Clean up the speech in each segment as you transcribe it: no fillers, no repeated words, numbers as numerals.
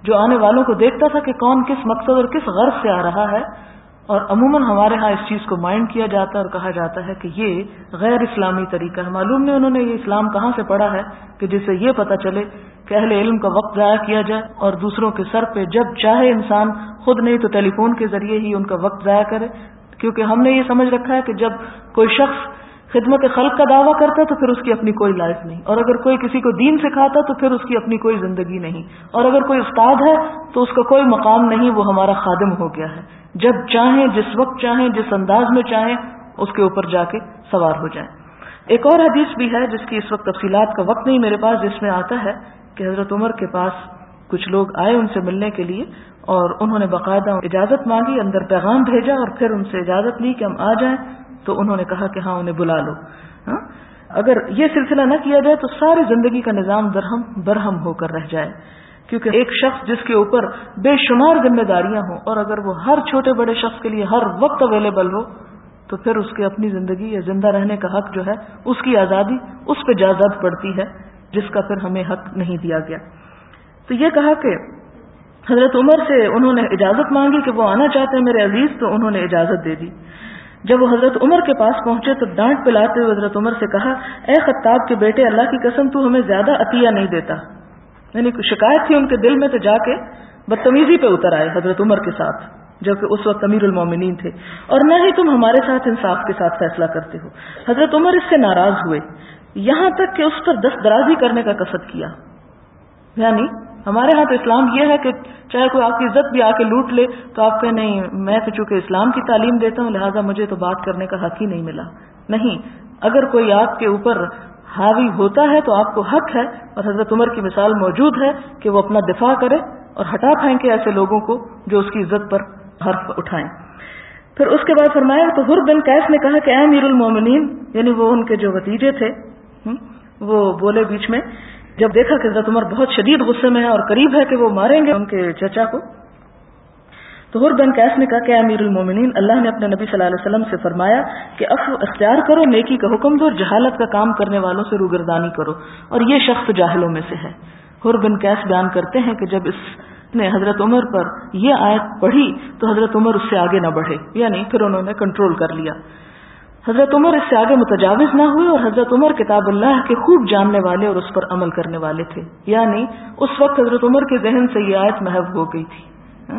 جو آنے والوں کو دیکھتا تھا کہ کون کس مقصد اور کس غرض سے آ رہا ہے. اور عموماً ہمارے ہاں اس چیز کو مائنڈ کیا جاتا ہے اور کہا جاتا ہے کہ یہ غیر اسلامی طریقہ ہے. معلوم نہیں انہوں نے یہ اسلام کہاں سے پڑھا ہے کہ جس سے یہ پتہ چلے کہ اہل علم کا وقت ضائع کیا جائے اور دوسروں کے سر پہ جب چاہے انسان خود نہیں تو ٹیلی فون کے ذریعے ہی ان کا وقت ضائع کرے. کیونکہ ہم نے یہ سمجھ رکھا ہے کہ جب کوئی شخص خدمت خلق کا دعویٰ کرتا تو پھر اس کی اپنی کوئی لائف نہیں, اور اگر کوئی کسی کو دین سکھاتا تو پھر اس کی اپنی کوئی زندگی نہیں, اور اگر کوئی استاد ہے تو اس کا کوئی مقام نہیں, وہ ہمارا خادم ہو گیا ہے. جب چاہیں جس وقت چاہیں جس انداز میں چاہیں اس کے اوپر جا کے سوار ہو جائیں. ایک اور حدیث بھی ہے جس کی اس وقت تفصیلات کا وقت نہیں میرے پاس, جس میں آتا ہے کہ حضرت عمر کے پاس کچھ لوگ آئے ان سے ملنے کے لیے اور انہوں نے باقاعدہ اجازت مانگی, اندر پیغام بھیجا اور پھر ان سے اجازت لی کہ ہم آ جائیں. تو انہوں نے کہا کہ ہاں انہیں بلا لو. اگر یہ سلسلہ نہ کیا جائے تو ساری زندگی کا نظام درہم برہم ہو کر رہ جائے, کیونکہ ایک شخص جس کے اوپر بے شمار ذمہ داریاں ہوں اور اگر وہ ہر چھوٹے بڑے شخص کے لیے ہر وقت اویلیبل ہو تو پھر اس کے اپنی زندگی یا زندہ رہنے کا حق جو ہے, اس کی آزادی اس پہ جا زد پڑتی ہے جس کا پھر ہمیں حق نہیں دیا گیا. تو یہ کہا کہ حضرت عمر سے انہوں نے اجازت مانگی کہ وہ آنا چاہتے ہیں میرے عزیز, تو انہوں نے اجازت دے دی. جب وہ حضرت عمر کے پاس پہنچے تو ڈانٹ پلاتے ہوئے حضرت عمر سے کہا, اے خطاب کے بیٹے, اللہ کی قسم تو ہمیں زیادہ عطیہ نہیں دیتا. یعنی شکایت تھی ان کے دل میں, تو جا کے بدتمیزی پہ اتر آئے حضرت عمر کے ساتھ, جبکہ اس وقت امیر المومنین تھے, اور نہ ہی تم ہمارے ساتھ انصاف کے ساتھ فیصلہ کرتے ہو. حضرت عمر اس سے ناراض ہوئے, یہاں تک کہ اس پر دست درازی کرنے کا قصد کیا. یعنی ہمارے ہاں تو اسلام یہ ہے کہ چاہے کوئی آپ کی عزت بھی آ کے لوٹ لے تو آپ کہیں نہیں, میں تو چونکہ اسلام کی تعلیم دیتا ہوں لہٰذا مجھے تو بات کرنے کا حق ہی نہیں ملا. نہیں, اگر کوئی آپ کے اوپر حاوی ہوتا ہے تو آپ کو حق ہے, اور حضرت عمر کی مثال موجود ہے کہ وہ اپنا دفاع کرے اور ہٹا پھینکے ایسے لوگوں کو جو اس کی عزت پر حرف اٹھائیں. پھر اس کے بعد فرمایا تو حر بن قیس نے کہا کہ اے امیر المومنین, یعنی وہ ان کے جو بھتیجے تھے, وہ بولے بیچ میں, جب دیکھا کہ حضرت عمر بہت شدید غصے میں ہے اور قریب ہے کہ وہ ماریں گے ان کے چچا کو, تو حر بن قیس نے کہا کہ امیر المومنین, اللہ نے اپنے نبی صلی اللہ علیہ وسلم سے فرمایا کہ عفو اختیار کرو, نیکی کا حکم دو, اور جہالت کا کام کرنے والوں سے روگردانی کرو, اور یہ شخص جاہلوں میں سے ہے. حر بن قیس بیان کرتے ہیں کہ جب اس نے حضرت عمر پر یہ آیت پڑھی تو حضرت عمر اس سے آگے نہ بڑھے, یعنی پھر انہوں نے کنٹرول کر لیا. حضرت عمر اس سے آگے متجاوز نہ ہوئے, اور حضرت عمر کتاب اللہ کے خوب جاننے والے اور اس پر عمل کرنے والے تھے. یعنی اس وقت حضرت عمر کے ذہن سے یہ آیت محو ہو گئی تھی,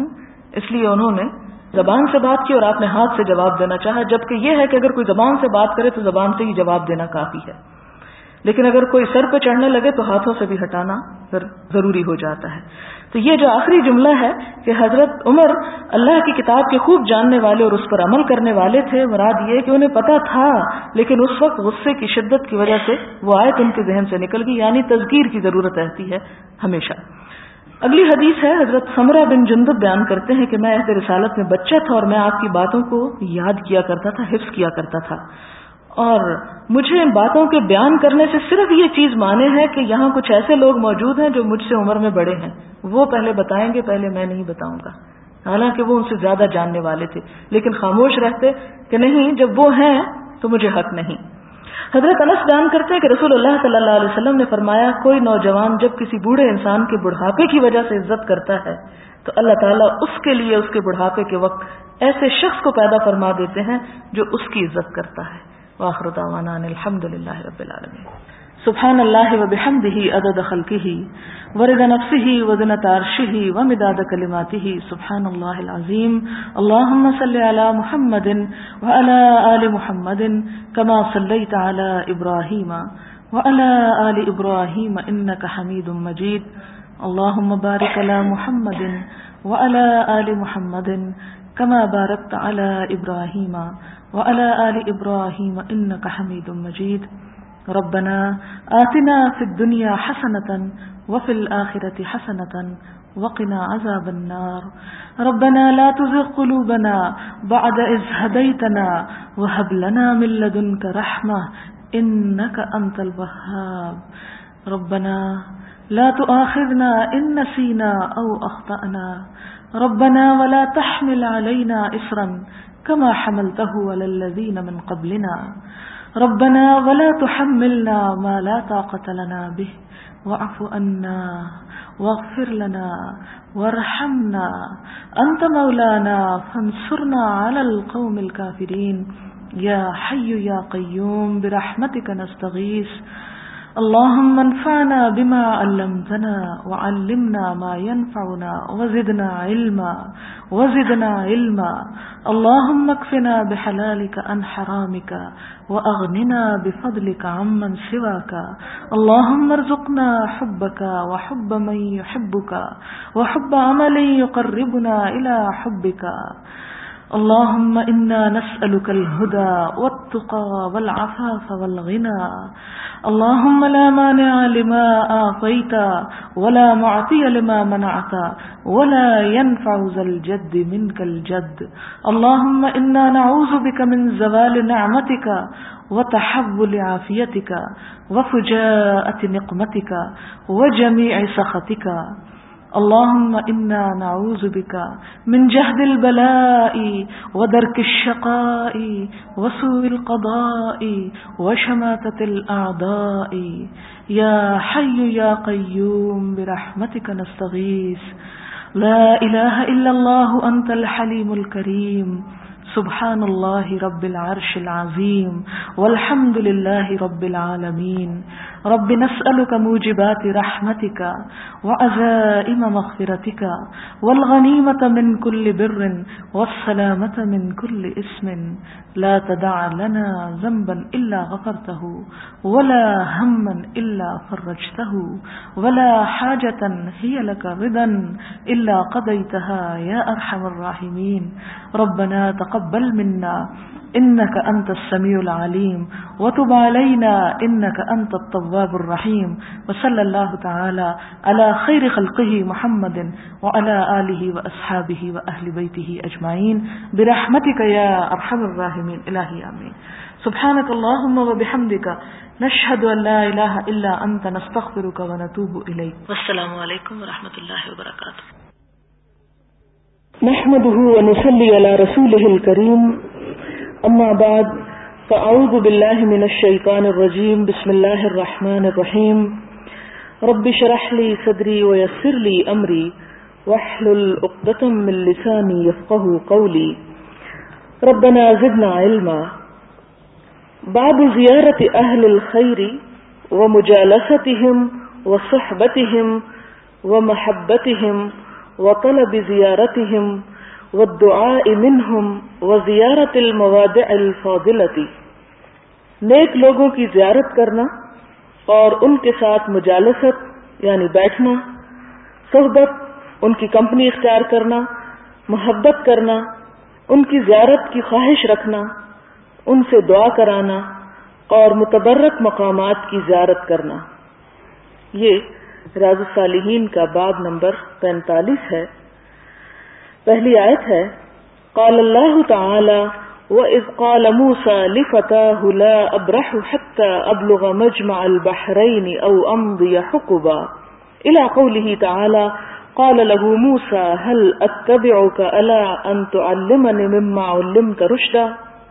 اس لیے انہوں نے زبان سے بات کی اور آپ نے ہاتھ سے جواب دینا چاہا, جبکہ یہ ہے کہ اگر کوئی زبان سے بات کرے تو زبان سے ہی جواب دینا کافی ہے, لیکن اگر کوئی سر پہ چڑھنے لگے تو ہاتھوں سے بھی ہٹانا پھر ضروری ہو جاتا ہے. تو یہ جو آخری جملہ ہے کہ حضرت عمر اللہ کی کتاب کے خوب جاننے والے اور اس پر عمل کرنے والے تھے, مراد یہ کہ انہیں پتا تھا لیکن اس وقت غصے کی شدت کی وجہ سے وہ آیت ان کے ذہن سے نکل گئی, یعنی تذکیر کی ضرورت رہتی ہے ہمیشہ. اگلی حدیث ہے, حضرت سمرہ بن جندب بیان کرتے ہیں کہ میں عہد رسالت میں بچہ تھا اور میں آپ کی باتوں کو یاد کیا کرتا تھا, حفظ کیا کرتا تھا, اور مجھے ان باتوں کے بیان کرنے سے صرف یہ چیز مانے ہے کہ یہاں کچھ ایسے لوگ موجود ہیں جو مجھ سے عمر میں بڑے ہیں, وہ پہلے بتائیں گے, پہلے میں نہیں بتاؤں گا. حالانکہ وہ ان سے زیادہ جاننے والے تھے, لیکن خاموش رہتے کہ نہیں, جب وہ ہیں تو مجھے حق نہیں. حضرت انس بیان کرتے ہیں کہ رسول اللہ صلی اللہ علیہ وسلم نے فرمایا, کوئی نوجوان جب کسی بوڑھے انسان کے بڑھاپے کی وجہ سے عزت کرتا ہے تو اللہ تعالیٰ اس کے لیے اس کے بڑھاپے کے وقت ایسے شخص کو پیدا فرما دیتے ہیں جو اس کی عزت کرتا ہے. وآخر دعوانا الحمد للہ رب العالمین. سبحان اللہ وبحمدہ عدد خلقہ ورضا نفسہ وزنۃ عرشہ ومداد کلماتہ. سبحان اللہ العظیم. اللہم صل علی محمد وعلی آل محمد کما صلیت علی ابراہیم وعلی آل ابراہیم انک حمید مجید. اللہم بارک علی محمد وعلی آل محمد کما بارکت علی ابراہیم وعلی آل ابراہیم انک حمید مجید. ربنا آتنا فی الدنیا حسنة وفی الآخرة حسنة وقنا عذاب النار. ربنا لا تزغ قلوبنا بعد إذ هديتنا وهب لنا من لدنك رحمة إنك أنت الوهاب. ربنا لا تؤاخذنا إن نسينا أو أخطأنا. ربنا ولا تحمل علينا إصرا كما حملته على الذين من قبلنا. ربنا ولا تحملنا ما لا طاقة لنا به واعف عنا واغفر لنا وارحمنا أنت مولانا فانصرنا على القوم الكافرين يا حي يا قيوم برحمتك نستغيث اللهم انفعنا بما علمتنا وعلمنا ما ينفعنا وزدنا علما اللهم اكفنا بحلالك عن حرامك وأغننا بفضلك عمن سواك اللهم ارزقنا حبك وحب من يحبك وحب عمل يقربنا إلى حبك اللهم إنا نسألك الهدى والتقى والعفاف والغنى اللهم لا مانع لما أعطيت ولا معطي لما منعت ولا ينفع ذا الجد منك الجد اللهم إنا نعوذ بك من زوال نعمتك وتحول عافيتك وفجاءة نقمتك وجميع سخطك اللهم إنا نعوذ بك من جهد البلاء ودرك الشقاء وسوء القضاء وشماتة الأعداء يا حي يا قيوم برحمتك نستغيث لا إله إلا الله أنت الحليم الكريم سبحان الله رب العرش العظيم والحمد لله رب العالمين رب نسألك موجبات رحمتك وعزائم مغفرتك والغنيمة من كل بر والسلامة من كل اسم لا تدع لنا ذنبا إلا غفرته ولا هما إلا فرجته ولا حاجة هي لك رضا إلا قضيتها يا أرحم الراحمين ربنا تقبل منا إنك أنت السميع العليم وتب علينا إنك أنت التواب الرحيم وصلى الله تعالى على خير خلقه محمد وعلى آله وأصحابه وأهل بيته أجمعين برحمتك يا أرحم الراحمين إلهي آمين سبحانك اللهم وبحمدك نشهد أن لا إله إلا أنت نستغفرك ونتوب إليك والسلام عليكم ورحمة الله وبركاته نحمده ونصلي على رسوله الكريم أما بعد فأعوذ بالله من الشيطان الرجيم بسم الله الرحمن الرحيم رب اشرح لي صدري ويسر لي أمري واحلل عقدة من لساني يفقهوا قولي ربنا زدنا علما باب زيارة أهل الخير ومجالستهم وصحبتهم ومحبتهم وطلب زيارتهم والدعاء منهم وزیارت الموادع الفاضلة نیک لوگوں کی زیارت کرنا اور ان کے ساتھ مجالست یعنی بیٹھنا، صحبت ان کی کمپنی اختیار کرنا، محبت کرنا، ان کی زیارت کی خواہش رکھنا، ان سے دعا کرانا اور متبرک مقامات کی زیارت کرنا۔ یہ ریاض الصالحین کا باب نمبر 45 ہے۔ پہلی آیت ہے قال اللہ تعالی وَإِذْ قَالَ مُوسَى لِفَتَاهُ لَا أَبْرَحُ حَتَّى أَبْلُغَ مَجْمَعَ الْبَحْرَيْنِ أَوْ أَمْضِيَ حُقُبًا إِلَى قَوْلِهِ تَعَالَى قَالَ لَهُ مُوسَى هَلْ أَتَّبِعُكَ عَلَىٰ أَن تُعَلِّمَنِ مِمَّا عُلِّمْتَ رُشْدًا۔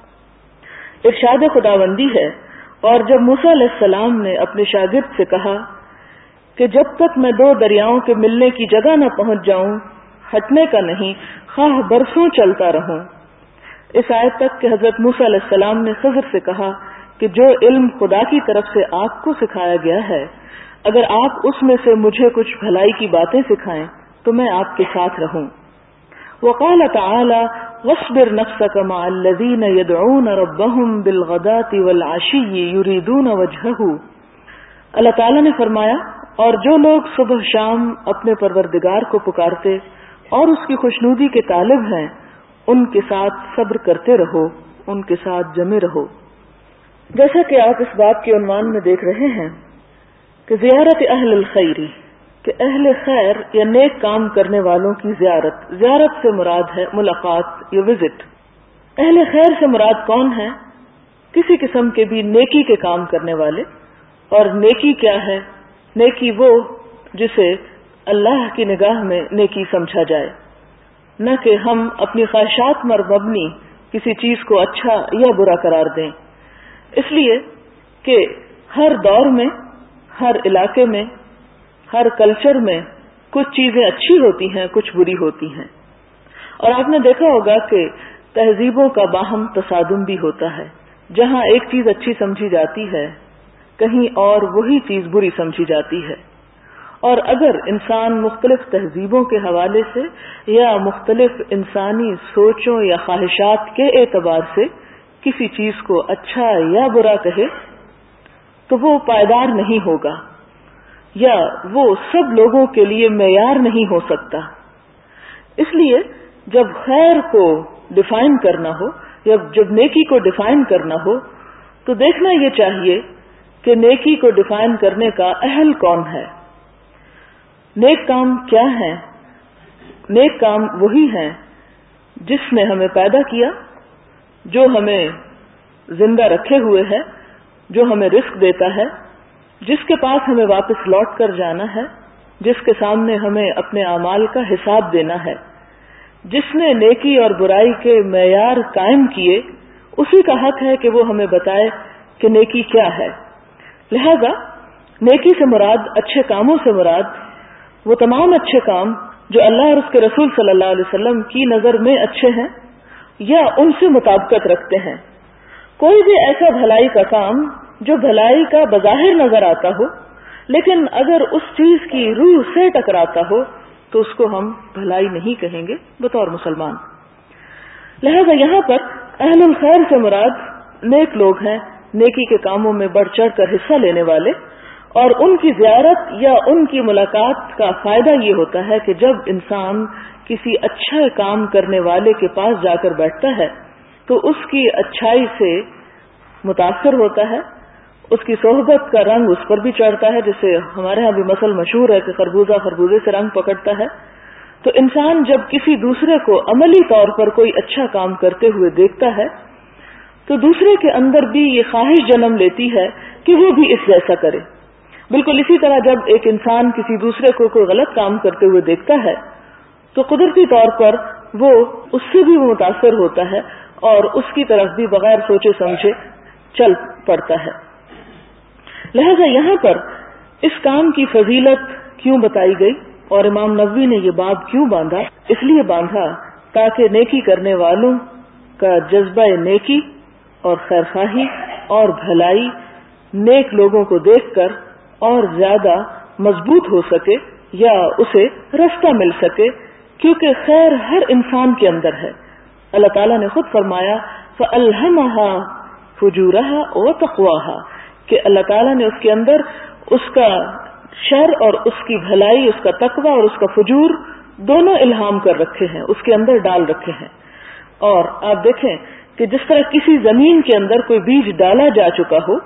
ارشاد خداوندی ہے، اور جب موسیٰ علیہ السلام نے اپنے شاگرد سے کہا کہ جب تک میں دو دریاؤں کے ملنے کی جگہ نہ پہنچ جاؤں ہٹنے کا نہیں، خواہ برسوں چلتا رہوں۔ اس آیت تک کہ حضرت موسیٰ علیہ السلام نے خضر سے کہا کہ جو علم خدا کی طرف سے آپ کو سکھایا گیا ہے، اگر آپ اس میں سے مجھے کچھ بھلائی کی باتیں سکھائیں تو میں آپ کے ساتھ رہوں۔ وقال تعالی واصبر نفسك مع الذين يدعون ربهم بالغداة والعشي يريدون وجهه۔ اللہ تعالی نے فرمایا، اور جو لوگ صبح شام اپنے پروردگار کو پکارتے اور اس کی خوشنودی کے طالب ہیں، ان کے ساتھ صبر کرتے رہو، ان کے ساتھ جمے رہو۔ جیسا کہ آپ اس بات کے عنوان میں دیکھ رہے ہیں کہ زیارت اہل الخیر، کہ اہل خیر یا نیک کام کرنے والوں کی زیارت سے مراد ہے ملاقات یا وزٹ۔ اہل خیر سے مراد کون ہے؟ کسی قسم کے بھی نیکی کے کام کرنے والے۔ اور نیکی کیا ہے؟ نیکی وہ جسے اللہ کی نگاہ میں نیکی سمجھا جائے، نہ کہ ہم اپنی خواہشات پر مبنی کسی چیز کو اچھا یا برا قرار دیں۔ اس لیے کہ ہر دور میں، ہر علاقے میں، ہر کلچر میں کچھ چیزیں اچھی ہوتی ہیں، کچھ بری ہوتی ہیں، اور آپ نے دیکھا ہوگا کہ تہذیبوں کا باہم تصادم بھی ہوتا ہے. جہاں ایک چیز اچھی سمجھی جاتی ہے کہیں اور وہی چیز بری سمجھی جاتی ہے. اور اگر انسان مختلف تہذیبوں کے حوالے سے یا مختلف انسانی سوچوں یا خواہشات کے اعتبار سے کسی چیز کو اچھا یا برا کہے تو وہ پائیدار نہیں ہوگا یا وہ سب لوگوں کے لیے معیار نہیں ہو سکتا. اس لیے جب خیر کو ڈیفائن کرنا ہو یا جب نیکی کو ڈیفائن کرنا ہو تو دیکھنا یہ چاہیے کہ نیکی کو ڈیفائن کرنے کا اہل کون ہے. نیک کام کیا ہے؟ نیک کام وہی ہیں جس نے ہمیں پیدا کیا، جو ہمیں زندہ رکھے ہوئے ہے، جو ہمیں رزق دیتا ہے، جس کے پاس ہمیں واپس لوٹ کر جانا ہے، جس کے سامنے ہمیں اپنے اعمال کا حساب دینا ہے، جس نے نیکی اور برائی کے معیار قائم کیے، اسی کا حق ہے کہ وہ ہمیں بتائے کہ نیکی کیا ہے. لہذا نیکی سے مراد، اچھے کاموں سے مراد وہ تمام اچھے کام جو اللہ اور اس کے رسول صلی اللہ علیہ وسلم کی نظر میں اچھے ہیں یا ان سے مطابقت رکھتے ہیں. کوئی بھی ایسا بھلائی کا کام جو بھلائی کا بظاہر نظر آتا ہو لیکن اگر اس چیز کی روح سے ٹکراتا ہو تو اس کو ہم بھلائی نہیں کہیں گے بطور مسلمان. لہذا یہاں پر اہل الخیر سے مراد نیک لوگ ہیں، نیکی کے کاموں میں بڑھ چڑھ کر حصہ لینے والے، اور ان کی زیارت یا ان کی ملاقات کا فائدہ یہ ہوتا ہے کہ جب انسان کسی اچھا کام کرنے والے کے پاس جا کر بیٹھتا ہے تو اس کی اچھائی سے متاثر ہوتا ہے، اس کی صحبت کا رنگ اس پر بھی چڑھتا ہے، جیسے ہمارے ہاں بھی مثل مشہور ہے کہ خربوزہ خربوزے سے رنگ پکڑتا ہے. تو انسان جب کسی دوسرے کو عملی طور پر کوئی اچھا کام کرتے ہوئے دیکھتا ہے تو دوسرے کے اندر بھی یہ خواہش جنم لیتی ہے کہ وہ بھی اس جیسا کرے. بالکل اسی طرح جب ایک انسان کسی دوسرے کو کوئی غلط کام کرتے ہوئے دیکھتا ہے تو قدرتی طور پر وہ اس سے بھی متاثر ہوتا ہے اور اس کی طرف بھی بغیر سوچے سمجھے چل پڑتا ہے. لہذا یہاں پر اس کام کی فضیلت کیوں بتائی گئی اور امام نووی نے یہ باب کیوں باندھا؟ اس لیے باندھا تاکہ نیکی کرنے والوں کا جذبہ نیکی اور خیرخواہی اور بھلائی نیک لوگوں کو دیکھ کر اور زیادہ مضبوط ہو سکے یا اسے رستہ مل سکے، کیونکہ خیر ہر انسان کے اندر ہے. اللہ تعالیٰ نے خود فرمایا فَأَلْهَمَهَا فُجُورَهَا وَتَقْوَاهَا کہ اللہ تعالیٰ نے اس کے اندر اس کا شر اور اس کی بھلائی، اس کا تقوی اور اس کا فجور دونوں الہام کر رکھے ہیں، اس کے اندر ڈال رکھے ہیں. اور آپ دیکھیں کہ جس طرح کسی زمین کے اندر کوئی بیج ڈالا جا چکا ہو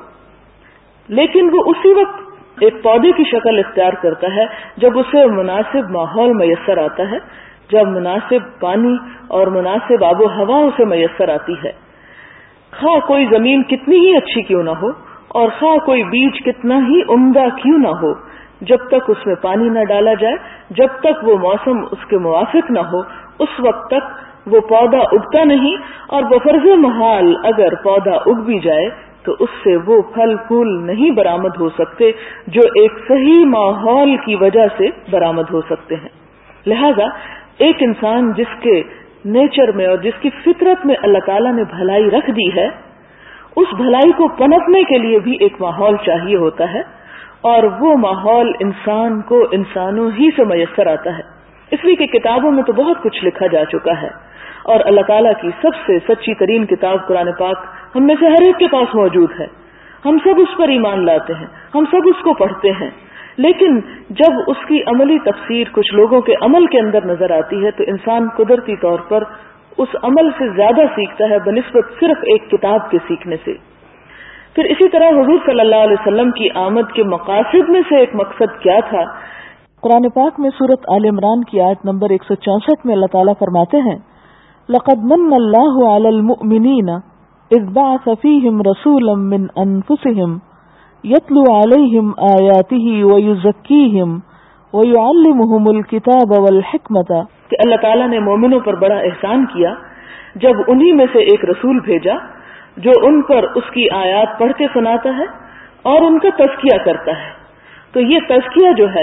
لیکن وہ اسی وقت ایک پودے کی شکل اختیار کرتا ہے جب اسے مناسب ماحول میسر آتا ہے، جب مناسب پانی اور مناسب آب و ہوا اسے میسر آتی ہے. خواہ کوئی زمین کتنی ہی اچھی کیوں نہ ہو اور خواہ کوئی بیج کتنا ہی عمدہ کیوں نہ ہو، جب تک اس میں پانی نہ ڈالا جائے، جب تک وہ موسم اس کے موافق نہ ہو، اس وقت تک وہ پودا اگتا نہیں. اور بفرض محال اگر پودا اگ بھی جائے تو اس سے وہ پھل پھول نہیں برآمد ہو سکتے جو ایک صحیح ماحول کی وجہ سے برآمد ہو سکتے ہیں. لہذا ایک انسان جس کے نیچر میں اور جس کی فطرت میں اللہ تعالیٰ نے بھلائی رکھ دی ہے، اس بھلائی کو پنپنے کے لیے بھی ایک ماحول چاہیے ہوتا ہے، اور وہ ماحول انسان کو انسانوں ہی سے میسر آتا ہے. اس لیے کہ کتابوں میں تو بہت کچھ لکھا جا چکا ہے اور اللہ تعالیٰ کی سب سے سچی ترین کتاب قرآن پاک ہم میں سے ہر ایک کے پاس موجود ہے. ہم سب اس پر ایمان لاتے ہیں، ہم سب اس کو پڑھتے ہیں، لیکن جب اس کی عملی تفسیر کچھ لوگوں کے عمل کے اندر نظر آتی ہے تو انسان قدرتی طور پر اس عمل سے زیادہ سیکھتا ہے بنسبت صرف ایک کتاب کے سیکھنے سے. پھر اسی طرح حضور صلی اللہ علیہ وسلم کی آمد کے مقاصد میں سے ایک مقصد کیا تھا؟ قرآن پاک میں سورۃ آل عمران کی آیت نمبر 164 میں اللہ تعالیٰ فرماتے ہیں لَقَدْ مَنَّ اللَّهُ عَلَى الْمُؤْمِنِينَ إِذْ بَعَثَ فِيهِمْ رَسُولًا مِّنْ أَنفُسِهِمْ يَتْلُو عَلَيْهِمْ آيَاتِهِ وَيُزَكِّيهِمْ وَيُعَلِّمُهُمُ الْكِتَابَ وَالْحِكْمَةَ کہ اللہ تعالیٰ نے مومنوں پر بڑا احسان کیا جب انہی میں سے ایک رسول بھیجا جو ان پر اس کی آیات پڑھ کے سناتا ہے اور ان کا تزکیہ کرتا ہے. تو یہ تزکیہ جو ہے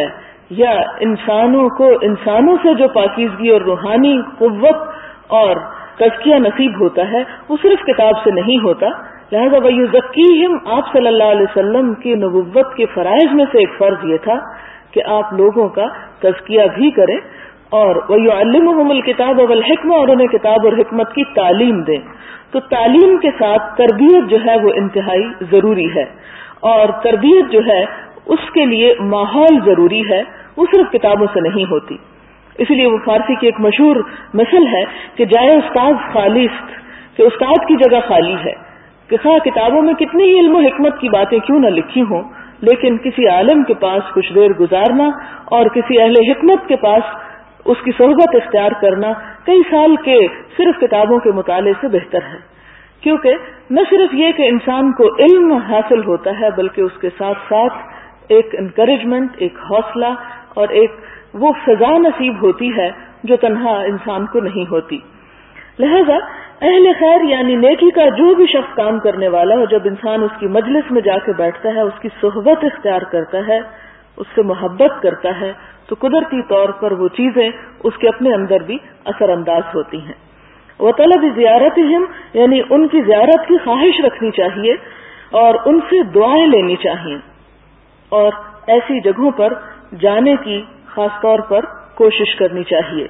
یا انسانوں کو انسانوں سے جو پاکیزگی اور روحانی قوت اور تزکیہ نصیب ہوتا ہے وہ صرف کتاب سے نہیں ہوتا. لہذا وَيُزَكِّيهِمْ آپ صلی اللہ علیہ وسلم کی نبوت کے فرائض میں سے ایک فرض یہ تھا کہ آپ لوگوں کا تزکیہ بھی کریں اور وَيُعَلِّمُهُمُ الْكِتَابَ وَالْحِكْمَةَ اور انہیں کتاب اور حکمت کی تعلیم دیں. تو تعلیم کے ساتھ تربیت جو ہے وہ انتہائی ضروری ہے اور تربیت جو ہے اس کے لیے ماحول ضروری ہے, وہ صرف کتابوں سے نہیں ہوتی. اسی لیے وہ فارسی کی ایک مشہور مثل ہے کہ جائے استاد خالیست, کہ استاد کی جگہ خالی ہے, کہ خواہ کتابوں میں کتنی ہی علم و حکمت کی باتیں کیوں نہ لکھی ہوں, لیکن کسی عالم کے پاس کچھ دیر گزارنا اور کسی اہل حکمت کے پاس اس کی صحبت اختیار کرنا کئی سال کے صرف کتابوں کے مطالعے سے بہتر ہے. کیونکہ نہ صرف یہ کہ انسان کو علم حاصل ہوتا ہے بلکہ اس کے ساتھ ساتھ ایک انکریجمنٹ, ایک حوصلہ اور ایک وہ فضا نصیب ہوتی ہے جو تنہا انسان کو نہیں ہوتی. لہذا اہل خیر یعنی نیکی کا جو بھی شخص کام کرنے والا ہو, جب انسان اس کی مجلس میں جا کے بیٹھتا ہے, اس کی صحبت اختیار کرتا ہے, اس سے محبت کرتا ہے, تو قدرتی طور پر وہ چیزیں اس کے اپنے اندر بھی اثر انداز ہوتی ہیں. وطلب زیارتہم یعنی ان کی زیارت کی خواہش رکھنی چاہیے اور ان سے دعائیں لینی چاہیے اور ایسی جگہوں پر جانے کی خاص طور پر کوشش کرنی چاہیے.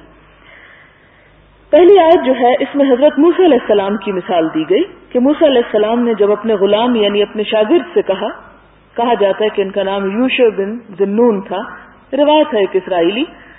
پہلی آیت جو ہے اس میں حضرت موسیٰ علیہ السلام کی مثال دی گئی کہ موسیٰ علیہ السلام نے جب اپنے غلام یعنی اپنے شاگرد سے کہا جاتا ہے کہ ان کا نام یوشع بن ذنون تھا, روایت ہے ایک اسرائیلی,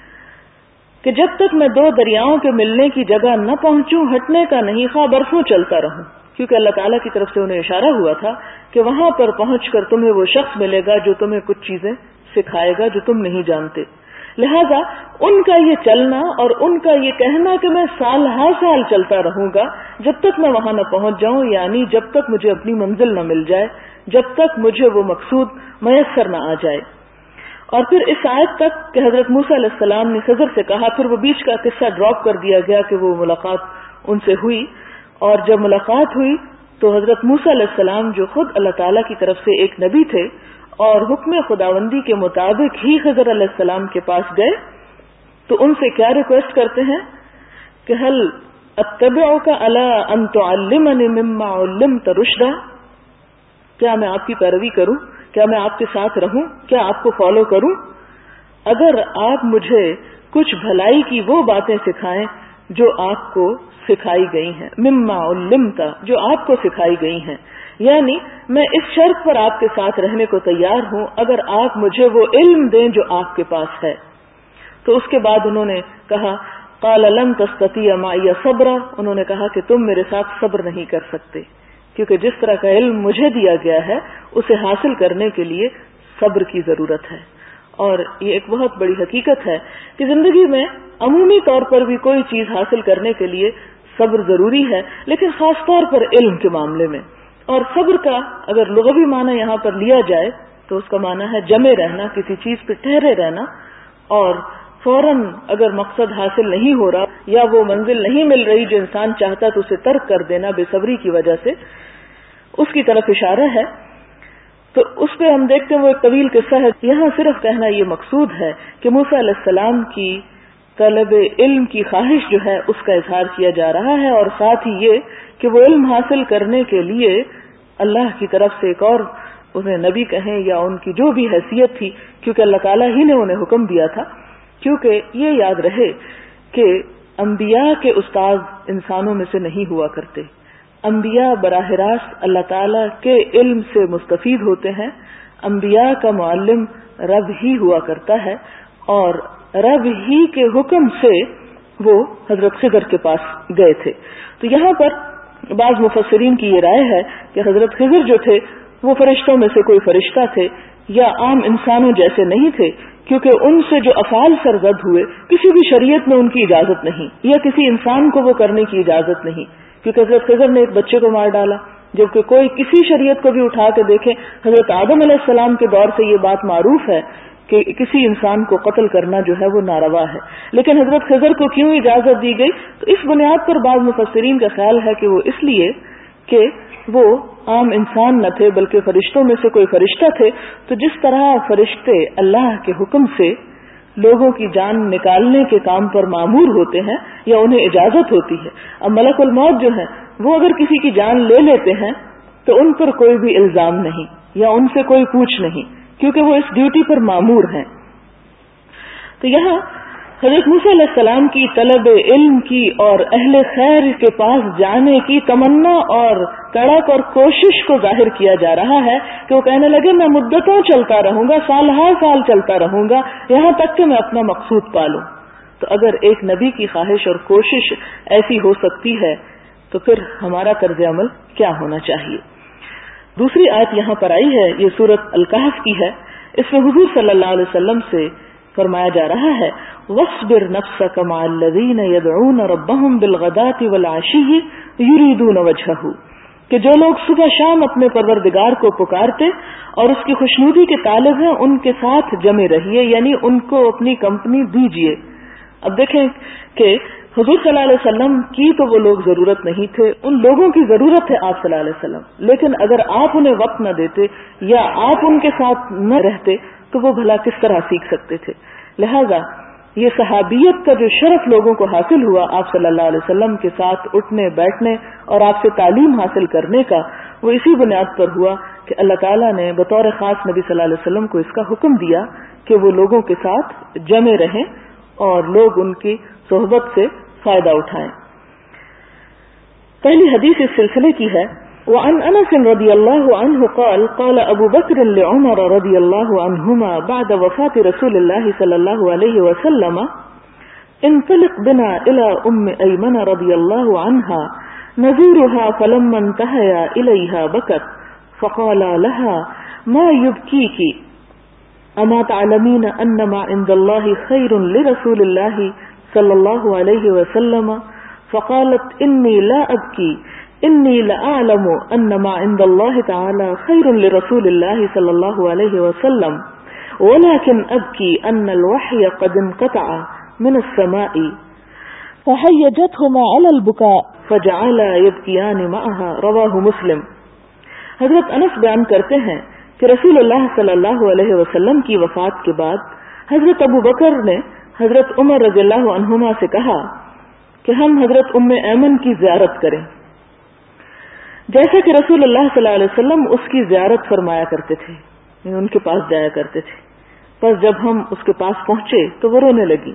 کہ جب تک میں دو دریاؤں کے ملنے کی جگہ نہ پہنچوں ہٹنے کا نہیں, خواہ برسوں چلتا رہوں. کیونکہ اللہ تعالیٰ کی طرف سے انہیں اشارہ ہوا تھا کہ وہاں پر پہنچ کر تمہیں وہ شخص ملے گا جو تمہیں کچھ چیزیں سکھائے گا جو تم نہیں جانتے. لہذا ان کا یہ چلنا اور ان کا یہ کہنا کہ میں سال ہر سال چلتا رہوں گا جب تک میں وہاں نہ پہنچ جاؤں, یعنی جب تک مجھے اپنی منزل نہ مل جائے, جب تک مجھے وہ مقصود میسر نہ آ جائے. اور پھر اس آیت تک کہ حضرت موسیٰ علیہ السلام نے خضر سے کہا, پھر وہ بیچ کا قصہ ڈراپ کر دیا گیا کہ وہ ملاقات ان سے ہوئی, اور جب ملاقات ہوئی تو حضرت موسیٰ علیہ السلام جو خود اللہ تعالیٰ کی طرف سے ایک نبی تھے اور حکم خداوندی کے مطابق ہی خضر علیہ السلام کے پاس گئے, تو ان سے کیا ریکویسٹ کرتے ہیں کہ هل اتبعک علی ان تعلمنی مما علمت رشدا, کیا میں آپ کی پیروی کروں, کیا میں آپ کے ساتھ رہوں, کیا آپ کو فالو کروں, اگر آپ مجھے کچھ بھلائی کی وہ باتیں سکھائیں جو آپ کو سکھائی گئی ہیں, مما علمت جو آپ کو سکھائی گئی ہیں, یعنی میں اس شرط پر آپ کے ساتھ رہنے کو تیار ہوں اگر آپ مجھے وہ علم دیں جو آپ کے پاس ہے. تو اس کے بعد انہوں نے کہا قال لن تستطيع معي صبرا, انہوں نے کہا کہ تم میرے ساتھ صبر نہیں کر سکتے, کیونکہ جس طرح کا علم مجھے دیا گیا ہے اسے حاصل کرنے کے لیے صبر کی ضرورت ہے. اور یہ ایک بہت بڑی حقیقت ہے کہ زندگی میں عمومی طور پر بھی کوئی چیز حاصل کرنے کے لیے صبر ضروری ہے, لیکن خاص طور پر علم کے معاملے میں. اور صبر کا اگر لغوی معنی یہاں پر لیا جائے تو اس کا معنی ہے جمے رہنا, کسی چیز پہ ٹھہرے رہنا, اور فوراً اگر مقصد حاصل نہیں ہو رہا یا وہ منزل نہیں مل رہی جو انسان چاہتا تو اسے ترک کر دینا بے صبری کی وجہ سے, اس کی طرف اشارہ ہے. تو اس پہ ہم دیکھتے ہیں وہ ایک طویل قصہ ہے. یہاں صرف کہنا یہ مقصود ہے کہ موسیٰ علیہ السلام کی طلب علم کی خواہش جو ہے اس کا اظہار کیا جا رہا ہے, اور ساتھ ہی یہ کہ وہ علم حاصل کرنے کے لیے اللہ کی طرف سے ایک اور انہیں نبی کہیں یا ان کی جو بھی حیثیت تھی, کیونکہ اللہ تعالیٰ ہی نے انہیں حکم دیا تھا. کیونکہ یہ یاد رہے کہ انبیاء کے استاد انسانوں میں سے نہیں ہوا کرتے, انبیاء براہ راست اللہ تعالیٰ کے علم سے مستفید ہوتے ہیں. انبیاء کا معلم رب ہی ہوا کرتا ہے, اور رب ہی کے حکم سے وہ حضرت خضر کے پاس گئے تھے. تو یہاں پر بعض مفسرین کی یہ رائے ہے کہ حضرت خضر جو تھے وہ فرشتوں میں سے کوئی فرشتہ تھے یا عام انسانوں جیسے نہیں تھے, کیونکہ ان سے جو افعال سرزد ہوئے کسی بھی شریعت میں ان کی اجازت نہیں, یا کسی انسان کو وہ کرنے کی اجازت نہیں, کیونکہ حضرت خضر نے ایک بچے کو مار ڈالا, جبکہ کوئی کسی شریعت کو بھی اٹھا کے دیکھے حضرت آدم علیہ السلام کے دور سے یہ بات معروف ہے کہ کسی انسان کو قتل کرنا جو ہے وہ ناروا ہے, لیکن حضرت خضر کو کیوں اجازت دی گئی؟ تو اس بنیاد پر بعض مفسرین کا خیال ہے کہ وہ اس لیے کہ وہ عام انسان نہ تھے بلکہ فرشتوں میں سے کوئی فرشتہ تھے. تو جس طرح فرشتے اللہ کے حکم سے لوگوں کی جان نکالنے کے کام پر مامور ہوتے ہیں یا انہیں اجازت ہوتی ہے. اب ملک الموت جو ہے وہ اگر کسی کی جان لے لیتے ہیں تو ان پر کوئی بھی الزام نہیں یا ان سے کوئی پوچھ نہیں، کیونکہ وہ اس ڈیوٹی پر مامور ہیں. تو یہاں حضرت موسیٰ علیہ السلام کی طلب علم کی اور اہل خیر کے پاس جانے کی تمنا اور کڑک اور کوشش کو ظاہر کیا جا رہا ہے کہ وہ کہنے لگے میں مدتوں چلتا رہوں گا، سال ہر سال چلتا رہوں گا، یہاں تک کہ میں اپنا مقصود پالوں. تو اگر ایک نبی کی خواہش اور کوشش ایسی ہو سکتی ہے تو پھر ہمارا طرز عمل کیا ہونا چاہیے. دوسری آیت یہاں پر آئی ہے، یہ سورۃ الکہف کی ہے. اس میں حضور صلی اللہ علیہ وسلم سے فرمایا جا رہا ہے وَاصْبِرْ نَفْسَكَ مَعَ الَّذِينَ يَدْعُونَ رَبَّهُمْ بِالْغَدَاةِ وَالْعَشِيِّ يُرِيدُونَ وَجْهَهُ کہ جو لوگ صبح شام اپنے پروردگار کو پکارتے اور اس کی خوشنودی کے طالب ہیں ان کے ساتھ جمے رہیے، یعنی ان کو اپنی کمپنی دیجیے. اب دیکھیں کہ حضور صلی اللہ علیہ وسلم کی تو وہ لوگ ضرورت نہیں تھے، ان لوگوں کی ضرورت ہے آپ صلی اللہ علیہ وسلم، لیکن اگر آپ انہیں وقت نہ دیتے یا آپ ان کے ساتھ نہ رہتے تو وہ بھلا کس طرح سیکھ سکتے تھے. لہذا یہ صحابیت کا جو شرف لوگوں کو حاصل ہوا آپ صلی اللہ علیہ وسلم کے ساتھ اٹھنے بیٹھنے اور آپ سے تعلیم حاصل کرنے کا، وہ اسی بنیاد پر ہوا کہ اللہ تعالیٰ نے بطور خاص نبی صلی اللہ علیہ وسلم کو اس کا حکم دیا کہ وہ لوگوں کے ساتھ جمے رہیں اور لوگ ان کی صحبت سے فائدہ اٹھائیں. پہلی حدیث اس سلسلے کی ہے. وعن انس رضی اللہ عنہ قال قال ابو بکر لعمر رضی اللہ عنہما بعد وفاة رسول اللہ صلی اللہ علیہ وسلم انطلق بنا الى ام ایمن رضی اللہ عنہا نزورها فلما انتهيا الیها بکت فقال لها ما يبكيك اما تعلمين ان ما عند الله خير لرسول الله صلی اللہ علیہ وسلم فقالت انی لا ابکی انی لأعلم ان ما عند اللہ تعالی خیر لرسول اللہ صلی اللہ علیہ وسلم ولكن ابکی ان الوحی قد انقطع من السماء فحیجتهما على البكاء فجعلا يبكيان معها رواہ مسلم. حضرت انس بیان کرتے ہیں کہ رسول اللہ صلی اللہ علیہ وسلم کی وفات کے بعد حضرت ابو بکر نے حضرت عمر رضی اللہ عنہما سے کہا کہ ہم حضرت ام ایمن کی زیارت کریں، جیسا کہ رسول اللہ صلی اللہ علیہ وسلم اس کی زیارت فرمایا کرتے تھے، یعنی ان کے پاس جایا کرتے تھے. بس جب ہم اس کے پاس پہنچے تو وہ رونے لگی.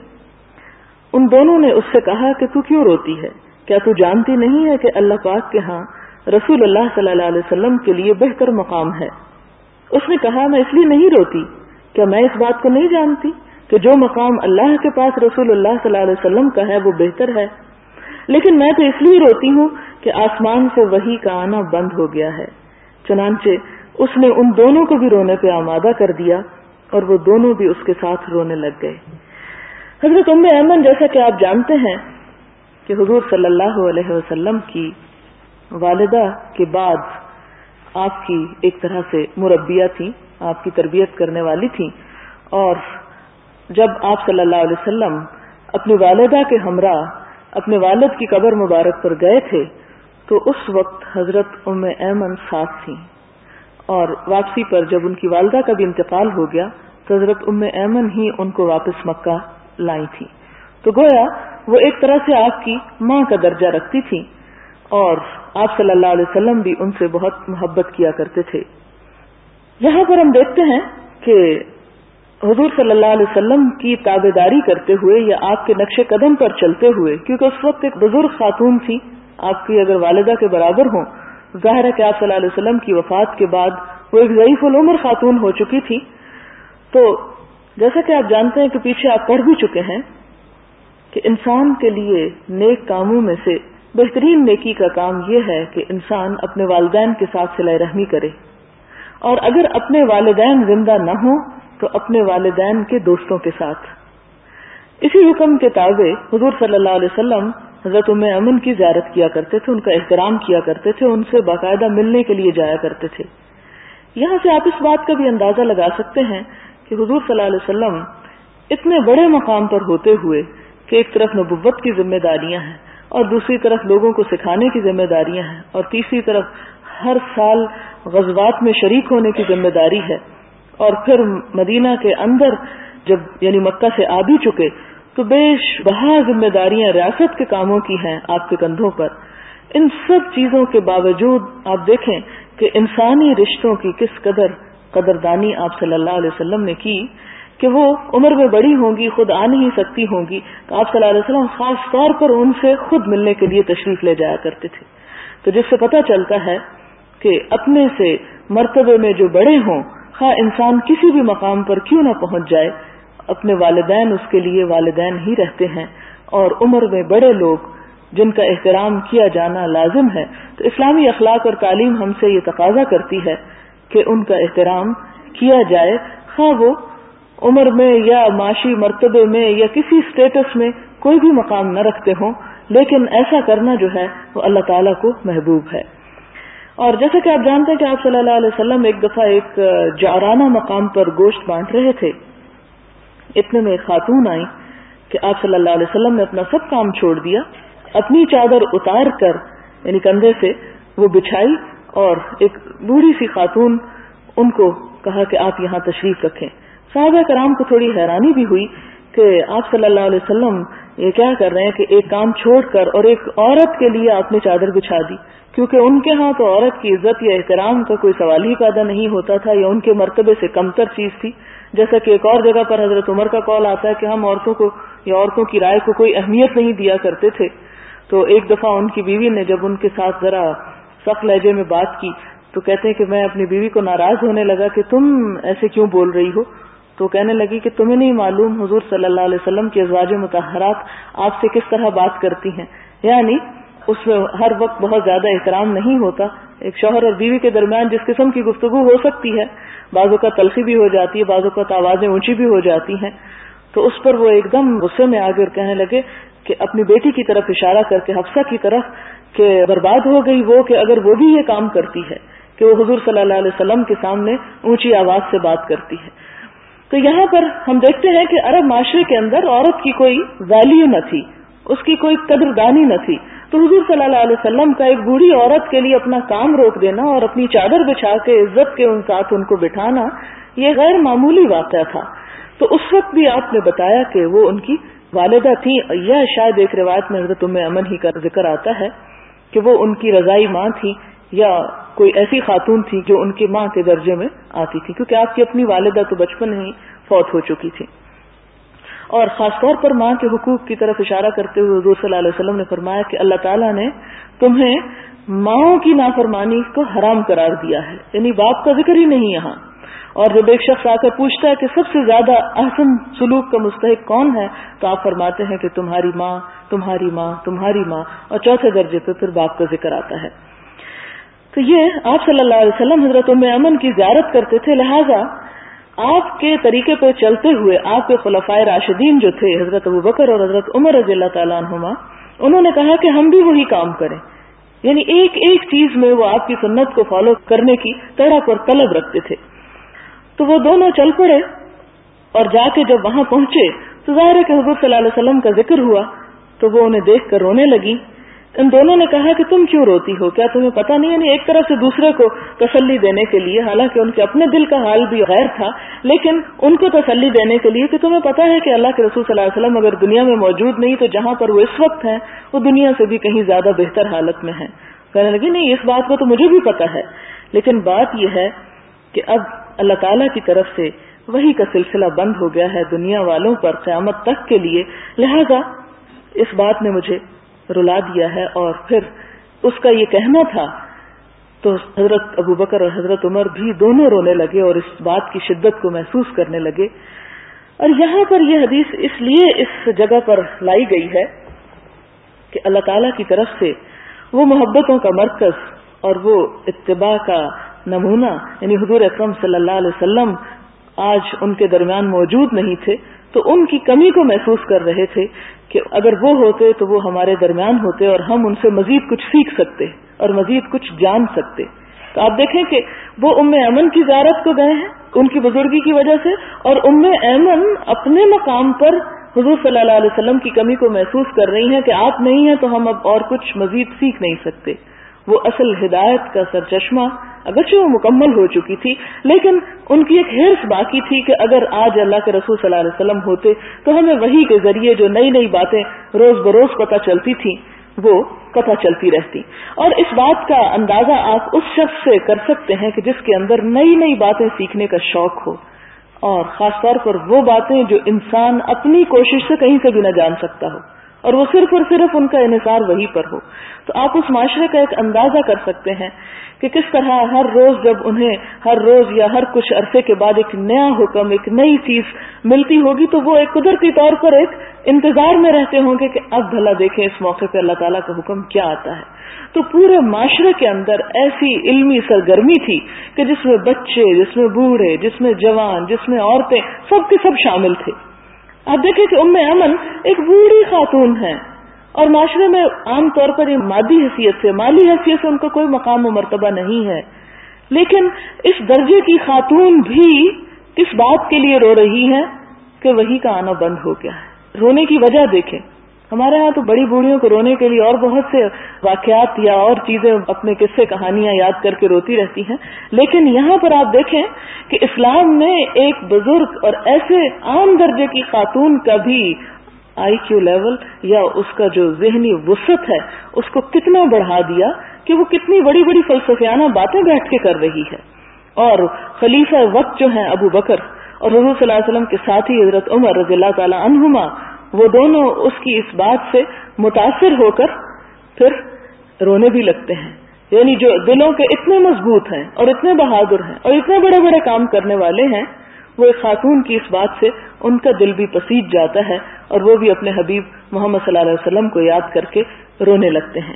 ان دونوں نے اس سے کہا کہ تو کیوں روتی ہے، کیا تو جانتی نہیں ہے کہ اللہ پاک کے ہاں رسول اللہ صلی اللہ علیہ وسلم کے لیے بہتر مقام ہے. اس نے کہا میں اس لیے نہیں روتی، کیا میں اس بات کو نہیں جانتی کہ جو مقام اللہ کے پاس رسول اللہ صلی اللہ علیہ وسلم کا ہے وہ بہتر ہے، لیکن میں تو اس لیے روتی ہوں کہ آسمان سے وحی کا آنا بند ہو گیا ہے. چنانچہ اس نے ان دونوں کو بھی رونے پہ آمادہ کر دیا اور وہ دونوں بھی اس کے ساتھ رونے لگ گئے. حضرت ام ایمن جیسا کہ آپ جانتے ہیں کہ حضور صلی اللہ علیہ وسلم کی والدہ کے بعد آپ کی ایک طرح سے مربیہ تھی، آپ کی تربیت کرنے والی تھی. اور جب آپ صلی اللہ علیہ وسلم اپنی والدہ کے ہمراہ اپنے والد کی قبر مبارک پر گئے تھے تو اس وقت حضرت ام ایمن ساتھ تھیں، اور واپسی پر جب ان کی والدہ کا بھی انتقال ہو گیا تو حضرت ام ایمن ہی ان کو واپس مکہ لائی تھی. تو گویا وہ ایک طرح سے آپ کی ماں کا درجہ رکھتی تھی اور آپ صلی اللہ علیہ وسلم بھی ان سے بہت محبت کیا کرتے تھے. یہاں پر ہم دیکھتے ہیں کہ حضور صلی اللہ علیہ وسلم کی تابعداری کرتے ہوئے یا آپ کے نقش قدم پر چلتے ہوئے، کیونکہ اس وقت ایک بزرگ خاتون تھی، آپ کی اگر والدہ کے برابر ہوں، ظاہر ہے کہ آپ صلی اللہ علیہ وسلم کی وفات کے بعد وہ ایک ضعیف العمر خاتون ہو چکی تھی. تو جیسا کہ آپ جانتے ہیں کہ پیچھے آپ پڑھ بھی چکے ہیں کہ انسان کے لیے نیک کاموں میں سے بہترین نیکی کا کام یہ ہے کہ انسان اپنے والدین کے ساتھ صلہ رحمی کرے، اور اگر اپنے والدین زندہ نہ ہوں تو اپنے والدین کے دوستوں کے ساتھ. اسی حکم کے تابع حضور صلی اللہ علیہ وسلم حضرت ام ایمن کی زیارت کیا کرتے تھے، ان کا احترام کیا کرتے تھے، ان سے باقاعدہ ملنے کے لیے جایا کرتے تھے. یہاں سے آپ اس بات کا بھی اندازہ لگا سکتے ہیں کہ حضور صلی اللہ علیہ وسلم اتنے بڑے مقام پر ہوتے ہوئے کہ ایک طرف نبوت کی ذمہ داریاں ہیں اور دوسری طرف لوگوں کو سکھانے کی ذمہ داریاں ہیں اور تیسری طرف ہر سال غزوات میں شریک ہونے کی ذمہ داری ہے، اور پھر مدینہ کے اندر جب یعنی مکہ سے آ بھی چکے تو بیش بہا ذمہ داریاں ریاست کے کاموں کی ہیں آپ کے کندھوں پر. ان سب چیزوں کے باوجود آپ دیکھیں کہ انسانی رشتوں کی کس قدردانی آپ صلی اللہ علیہ وسلم نے کی کہ وہ عمر میں بڑی ہوں گی، خود آ نہیں سکتی ہوں گی تو آپ صلی اللہ علیہ وسلم خاص طور پر ان سے خود ملنے کے لیے تشریف لے جایا کرتے تھے. تو جس سے پتہ چلتا ہے کہ اپنے سے مرتبے میں جو بڑے ہوں، خواہ انسان کسی بھی مقام پر کیوں نہ پہنچ جائے، اپنے والدین اس کے لیے والدین ہی رہتے ہیں. اور عمر میں بڑے لوگ جن کا احترام کیا جانا لازم ہے، تو اسلامی اخلاق اور تعلیم ہم سے یہ تقاضا کرتی ہے کہ ان کا احترام کیا جائے، خواہ وہ عمر میں یا معاشی مرتبے میں یا کسی اسٹیٹس میں کوئی بھی مقام نہ رکھتے ہوں، لیکن ایسا کرنا جو ہے وہ اللہ تعالیٰ کو محبوب ہے. اور جیسا کہ آپ جانتے ہیں کہ آپ صلی اللہ علیہ وسلم ایک دفعہ ایک جعرانہ مقام پر گوشت بانٹ رہے تھے. اتنے میں ایک خاتون آئی کہ آپ صلی اللہ علیہ وسلم نے اپنا سب کام چھوڑ دیا، اپنی چادر اتار کر یعنی کندھے سے وہ بچھائی، اور ایک بوڑھی سی خاتون ان کو کہا کہ آپ یہاں تشریف رکھیں. صحابہ کرام کو تھوڑی حیرانی بھی ہوئی کہ آپ صلی اللہ علیہ وسلم یہ کیا کر رہے ہیں کہ ایک کام چھوڑ کر اور ایک عورت کے لیے آپ نے چادر بچھا دی، کیونکہ ان کے ہاں تو عورت کی عزت یا احترام کا کوئی سوال ہی پیدا نہیں ہوتا تھا، یا ان کے مرتبے سے کمتر چیز تھی. جیسا کہ ایک اور جگہ پر حضرت عمر کا قول آتا ہے کہ ہم عورتوں کو یا عورتوں کی رائے کو کوئی اہمیت نہیں دیا کرتے تھے. تو ایک دفعہ ان کی بیوی نے جب ان کے ساتھ ذرا سخت لہجے میں بات کی تو کہتے ہیں کہ میں اپنی بیوی کو ناراض ہونے لگا کہ تم ایسے کیوں بول رہی ہو. تو کہنے لگی کہ تمہیں نہیں معلوم حضور صلی اللہ علیہ وسلم کی ازواج مطہرات آپ سے کس طرح بات کرتی ہیں، یعنی اس میں ہر وقت بہت زیادہ احترام نہیں ہوتا. ایک شوہر اور بیوی کے درمیان جس قسم کی گفتگو ہو سکتی ہے، بعضوں کا تلخی بھی ہو جاتی ہے، بعضوں کا آوازیں اونچی بھی ہو جاتی ہیں. تو اس پر وہ ایک دم غصے میں آگے اور کہنے لگے کہ اپنی بیٹی کی طرف اشارہ کر کے حفصہ کی طرف کہ برباد ہو گئی وہ کہ اگر وہ بھی یہ کام کرتی ہے کہ وہ حضور صلی اللہ علیہ وسلم کے سامنے اونچی آواز سے بات کرتی ہے. تو یہاں پر ہم دیکھتے ہیں کہ عرب معاشرے کے اندر عورت کی کوئی ویلیو نہ تھی، اس کی کوئی قدردانی نہ تھی. تو حضور صلی اللہ علیہ وسلم کا ایک بوڑھی عورت کے لیے اپنا کام روک دینا اور اپنی چادر بچھا کے عزت کے ان ساتھ ان کو بٹھانا یہ غیر معمولی واقعہ تھا. تو اس وقت بھی آپ نے بتایا کہ وہ ان کی والدہ تھیں، یا شاید ایک روایت میں حضرت ام ایمن ہی کا ذکر آتا ہے کہ وہ ان کی رضائی ماں تھی یا کوئی ایسی خاتون تھی جو ان کی ماں کے درجے میں آتی تھی، کیونکہ آپ کی اپنی والدہ تو بچپن ہی فوت ہو چکی تھی. اور خاص طور پر ماں کے حقوق کی طرف اشارہ کرتے ہوئے حضور صلی اللہ علیہ وسلم نے فرمایا کہ اللہ تعالیٰ نے تمہیں ماؤں کی نافرمانی کو حرام قرار دیا ہے، یعنی باپ کا ذکر ہی نہیں یہاں. اور جب ایک شخص آ کر پوچھتا ہے کہ سب سے زیادہ احسن سلوک کا مستحق کون ہے تو آپ فرماتے ہیں کہ تمہاری ماں، تمہاری ماں، تمہاری ماں، اور چوتھے درجے پہ پھر باپ کا ذکر آتا ہے. تو یہ آپ صلی اللہ علیہ وسلم حضرت ام ایمن کی زیارت کرتے تھے، لہٰذا آپ کے طریقے پہ چلتے ہوئے آپ کے خلفائے راشدین جو تھے حضرت ابوبکر اور حضرت عمر رضی اللہ تعالیٰ عنہما، انہوں نے کہا کہ ہم بھی وہی کام کریں، یعنی ایک ایک چیز میں وہ آپ کی سنت کو فالو کرنے کی تڑپ اور طلب رکھتے تھے. تو وہ دونوں چل پڑے اور جا کے جب وہاں پہنچے تو ظاہر ہے کہ حضور صلی اللہ علیہ وسلم کا ذکر ہوا تو وہ انہیں دیکھ کر رونے لگی. ان دونوں نے کہا کہ تم کیوں روتی ہو، کیا تمہیں پتہ نہیں؟ یعنی ایک طرح سے دوسرے کو تسلی دینے کے لیے، حالانکہ ان کے اپنے دل کا حال بھی غیر تھا، لیکن ان کو تسلی دینے کے لیے کہ تمہیں پتہ ہے کہ اللہ کے رسول صلی اللہ علیہ وسلم اگر دنیا میں موجود نہیں تو جہاں پر وہ اس وقت ہیں وہ دنیا سے بھی کہیں زیادہ بہتر حالت میں ہیں. کہنے لگی نہیں، اس بات کو تو مجھے بھی پتہ ہے، لیکن بات یہ ہے کہ اب اللہ تعالیٰ کی طرف سے وحی کا سلسلہ بند ہو گیا ہے دنیا والوں پر قیامت تک کے لیے، لہذا اس بات نے مجھے رلا دیا ہے. اور پھر اس کا یہ کہنا تھا تو حضرت ابوبکر اور حضرت عمر بھی دونوں رونے لگے اور اس بات کی شدت کو محسوس کرنے لگے. اور یہاں پر یہ حدیث اس لیے اس جگہ پر لائی گئی ہے کہ اللہ تعالیٰ کی طرف سے وہ محبتوں کا مرکز اور وہ اتباع کا نمونہ یعنی حضور اکرم صلی اللہ علیہ وسلم آج ان کے درمیان موجود نہیں تھے، تو ان کی کمی کو محسوس کر رہے تھے کہ اگر وہ ہوتے تو وہ ہمارے درمیان ہوتے اور ہم ان سے مزید کچھ سیکھ سکتے اور مزید کچھ جان سکتے. تو آپ دیکھیں کہ وہ ام ایمن کی زیارت کو گئے ہیں ان کی بزرگی کی وجہ سے، اور ام ایمن اپنے مقام پر حضور صلی اللہ علیہ وسلم کی کمی کو محسوس کر رہی ہیں کہ آپ نہیں ہیں تو ہم اب اور کچھ مزید سیکھ نہیں سکتے. وہ اصل ہدایت کا سرچشمہ اگرچہ وہ مکمل ہو چکی تھی، لیکن ان کی ایک حرص باقی تھی کہ اگر آج اللہ کے رسول صلی اللہ علیہ وسلم ہوتے تو ہمیں وحی کے ذریعے جو نئی نئی باتیں روز بروز پتہ چلتی تھیں وہ پتہ چلتی رہتی. اور اس بات کا اندازہ آپ اس شخص سے کر سکتے ہیں کہ جس کے اندر نئی نئی باتیں سیکھنے کا شوق ہو، اور خاص طور پر وہ باتیں جو انسان اپنی کوشش سے کہیں سے بھی نہ جان سکتا ہو، اور وہ صرف اور صرف ان کا انحصار وہی پر ہو. تو آپ اس معاشرے کا ایک اندازہ کر سکتے ہیں کہ کس طرح ہر روز جب انہیں ہر روز یا ہر کچھ عرصے کے بعد ایک نیا حکم، ایک نئی چیز ملتی ہوگی تو وہ ایک قدرتی طور پر ایک انتظار میں رہتے ہوں گے کہ اب بھلا دیکھیں اس موقع پہ اللہ تعالیٰ کا حکم کیا آتا ہے. تو پورے معاشرے کے اندر ایسی علمی سرگرمی تھی کہ جس میں بچے، جس میں بوڑھے، جس میں جوان، جس میں عورتیں، سب کے سب شامل تھے. آپ دیکھیں کہ ام ایمن ایک بوڑھی خاتون ہے، اور معاشرے میں عام طور پر یہ مادی حیثیت سے، مالی حیثیت سے ان کا کوئی مقام و مرتبہ نہیں ہے، لیکن اس درجے کی خاتون بھی کس بات کے لیے رو رہی ہے کہ وحی کا آنا بند ہو گیا ہے. رونے کی وجہ دیکھیں. ہمارے ہاں تو بڑی بوڑھیوں کو رونے کے لیے اور بہت سے واقعات یا اور چیزیں، اپنے قصے کہانیاں یاد کر کے روتی رہتی ہیں، لیکن یہاں پر آپ دیکھیں کہ اسلام نے ایک بزرگ اور ایسے عام درجے کی خاتون کا بھی آئی کیو لیول یا اس کا جو ذہنی وسعت ہے اس کو کتنا بڑھا دیا کہ وہ کتنی بڑی بڑی فلسفیانہ باتیں بیٹھ کے کر رہی ہے. اور خلیفہ وقت جو ہیں ابو بکر اور حضور صلی اللہ علیہ وسلم کے ساتھی حضرت عمر رضی اللہ تعالی عنہما، وہ دونوں اس کی اس بات سے متاثر ہو کر پھر رونے بھی لگتے ہیں. یعنی جو دلوں کے اتنے مضبوط ہیں اور اتنے بہادر ہیں اور اتنے بڑے بڑے کام کرنے والے ہیں، وہ ایک خاتون کی اس بات سے ان کا دل بھی پسیج جاتا ہے اور وہ بھی اپنے حبیب محمد صلی اللہ علیہ وسلم کو یاد کر کے رونے لگتے ہیں.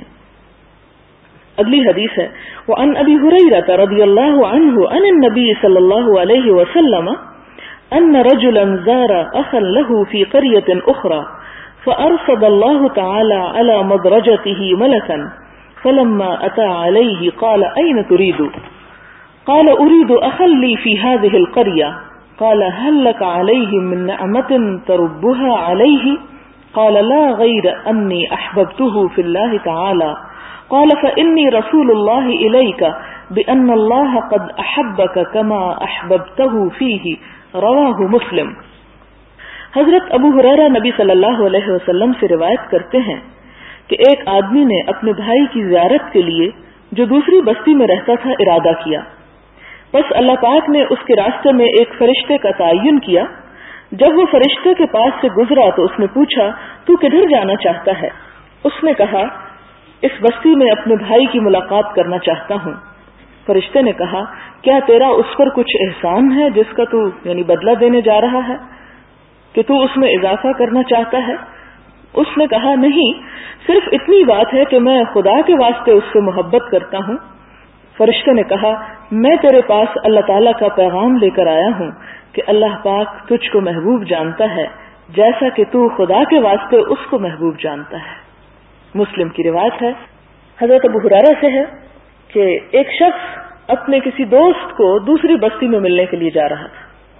اگلی حدیث ہے وعن ابی ہریرہ رضی اللہ عنہ عن النبی صلی اللہ علیہ وسلم ان رجلا زار اخا له في قرية اخرى فارصد الله تعالى على مدرجته ملكا فلما اتى عليه قال اين تريد؟ قال اريد اخا لي في هذه القرية. قال هل لك عليه من نعمة تربها عليه؟ قال لا غير أني أحببته في الله تعالى. قال فإني رسول الله إليك بأن الله قد أحبك كما أحببته فيه. رواہ مسلم. حضرت ابو ہریرہ نبی صلی اللہ علیہ وسلم سے روایت کرتے ہیں کہ ایک آدمی نے اپنے بھائی کی زیارت کے لیے جو دوسری بستی میں رہتا تھا ارادہ کیا. بس اللہ پاک نے اس کے راستے میں ایک فرشتے کا تعین کیا. جب وہ فرشتے کے پاس سے گزرا تو اس نے پوچھا تو کدھر جانا چاہتا ہے؟ اس نے کہا اس بستی میں اپنے بھائی کی ملاقات کرنا چاہتا ہوں. فرشتے نے کہا کیا تیرا اس پر کچھ احسان ہے جس کا تو یعنی بدلہ دینے جا رہا ہے کہ تو اس میں اضافہ کرنا چاہتا ہے؟ اس نے کہا نہیں، صرف اتنی بات ہے کہ میں خدا کے واسطے اس سے محبت کرتا ہوں. فرشتے نے کہا میں تیرے پاس اللہ تعالیٰ کا پیغام لے کر آیا ہوں کہ اللہ پاک تجھ کو محبوب جانتا ہے جیسا کہ تو خدا کے واسطے اس کو محبوب جانتا ہے. مسلم کی روایت ہے. حضرت ابو ہریرہ سے ہے کہ ایک شخص اپنے کسی دوست کو دوسری بستی میں ملنے کے لیے جا رہا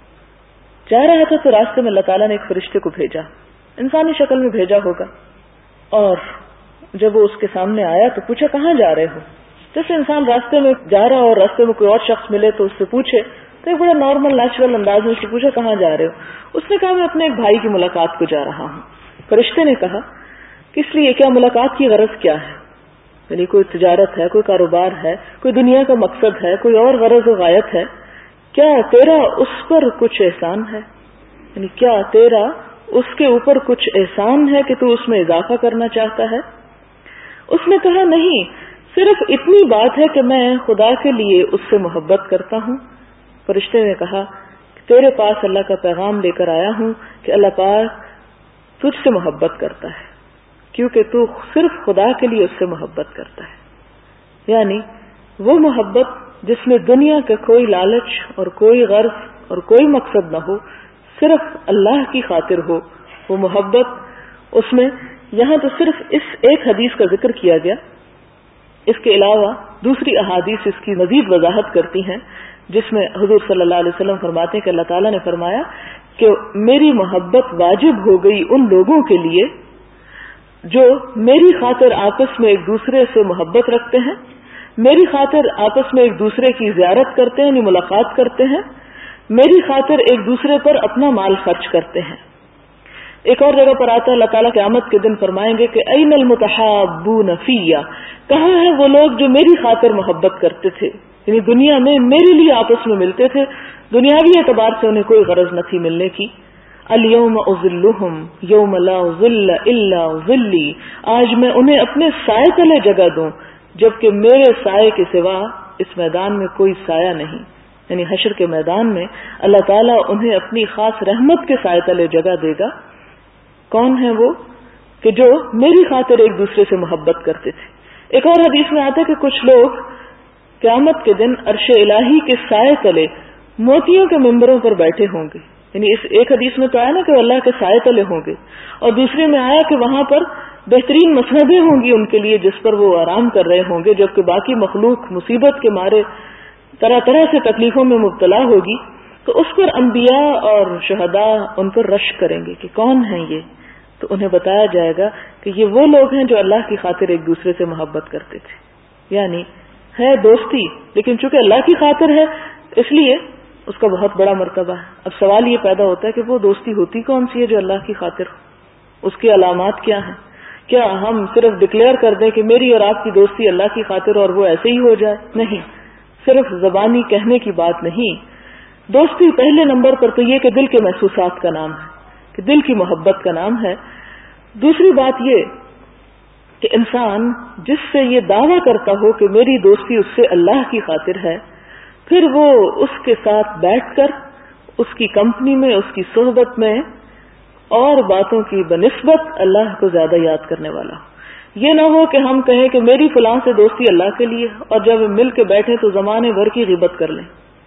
تھا تو راستے میں اللہ تعالیٰ نے ایک فرشتے کو بھیجا، انسانی شکل میں بھیجا ہوگا، اور جب وہ اس کے سامنے آیا تو پوچھا کہاں جا رہے ہو؟ جیسے انسان راستے میں جا رہا اور راستے میں کوئی اور شخص ملے تو اس سے پوچھے تو ایک بڑا نارمل نیچرل انداز میں اس سے پوچھا کہاں جا رہے ہو؟ اس نے کہا میں اپنے ایک بھائی کی ملاقات کو جا رہا ہوں. فرشتے نے کہا کس لیے؟ کیا ملاقات کی غرض کیا ہے؟ یعنی کوئی تجارت ہے، کوئی کاروبار ہے، کوئی دنیا کا مقصد ہے، کوئی اور غرض و غایت ہے؟ کیا تیرا اس پر کچھ احسان ہے؟ یعنی کیا تیرا اس کے اوپر کچھ احسان ہے کہ تو اس میں اضافہ کرنا چاہتا ہے؟ اس نے کہا نہیں، صرف اتنی بات ہے کہ میں خدا کے لیے اس سے محبت کرتا ہوں. فرشتے نے کہا تیرے پاس اللہ کا پیغام لے کر آیا ہوں کہ اللہ پاک تجھ سے محبت کرتا ہے کیونکہ تو صرف خدا کے لیے اس سے محبت کرتا ہے. یعنی وہ محبت جس میں دنیا کا کوئی لالچ اور کوئی غرض اور کوئی مقصد نہ ہو، صرف اللہ کی خاطر ہو، وہ محبت. اس میں یہاں تو صرف اس ایک حدیث کا ذکر کیا گیا، اس کے علاوہ دوسری احادیث اس کی مزید وضاحت کرتی ہیں، جس میں حضور صلی اللہ علیہ وسلم فرماتے ہیں کہ اللہ تعالیٰ نے فرمایا کہ میری محبت واجب ہو گئی ان لوگوں کے لیے جو میری خاطر آپس میں ایک دوسرے سے محبت رکھتے ہیں میری خاطر آپس میں ایک دوسرے کی زیارت کرتے ہیں، یعنی ملاقات کرتے ہیں، میری خاطر ایک دوسرے پر اپنا مال خرچ کرتے ہیں۔ ایک اور جگہ پر آتا ہے اللہ تعالیٰ قیامت کے دن فرمائیں گے کہ این المتحابون فیّ، کہاں ہیں وہ لوگ جو میری خاطر محبت کرتے تھے، یعنی دنیا میں میرے لیے آپس میں ملتے تھے، دنیاوی اعتبار سے انہیں کوئی غرض نہ تھی ملنے کی۔ الیوم اذلھم یوم لا ظل الا ظلی، آج میں انہیں اپنے سائے تلے جگہ دوں جبکہ میرے سائے کے سوا اس میدان میں کوئی سایہ نہیں، یعنی حشر کے میدان میں اللہ تعالیٰ انہیں اپنی خاص رحمت کے سائے تلے جگہ دے گا۔ کون ہیں وہ؟ کہ جو میری خاطر ایک دوسرے سے محبت کرتے تھے۔ ایک اور حدیث میں آتا ہے کہ کچھ لوگ قیامت کے دن عرش الہی کے سائے تلے موتیوں کے منبروں پر بیٹھے ہوں گے، یعنی اس ایک حدیث میں تو آیا نا کہ اللہ کے سائے تلے ہوں گے، اور دوسرے میں آیا کہ وہاں پر بہترین مسندیں ہوں گی ان کے لیے جس پر وہ آرام کر رہے ہوں گے، جبکہ باقی مخلوق مصیبت کے مارے طرح طرح سے تکلیفوں میں مبتلا ہوگی، تو اس پر انبیاء اور شہداء ان پر رش کریں گے کہ کون ہیں یہ، تو انہیں بتایا جائے گا کہ یہ وہ لوگ ہیں جو اللہ کی خاطر ایک دوسرے سے محبت کرتے تھے، یعنی ہے دوستی لیکن چونکہ اللہ کی خاطر ہے اس لیے اس کا بہت بڑا مرتبہ ہے۔ اب سوال یہ پیدا ہوتا ہے کہ وہ دوستی ہوتی کون سی ہے جو اللہ کی خاطر ہو، اس کی علامات کیا ہیں؟ کیا ہم صرف ڈکلیئر کر دیں کہ میری اور آپ کی دوستی اللہ کی خاطر اور وہ ایسے ہی ہو جائے؟ نہیں، صرف زبانی کہنے کی بات نہیں۔ دوستی پہلے نمبر پر تو یہ کہ دل کے محسوسات کا نام ہے، کہ دل کی محبت کا نام ہے۔ دوسری بات یہ کہ انسان جس سے یہ دعویٰ کرتا ہو کہ میری دوستی اس سے اللہ کی خاطر ہے، پھر وہ اس کے ساتھ بیٹھ کر اس کی کمپنی میں، اس کی صحبت میں اور باتوں کی بنسبت اللہ کو زیادہ یاد کرنے والا ہو۔ یہ نہ ہو کہ ہم کہیں کہ میری فلاں سے دوستی اللہ کے لیے، اور جب مل کے بیٹھے تو زمانے بھر کی غیبت کر لیں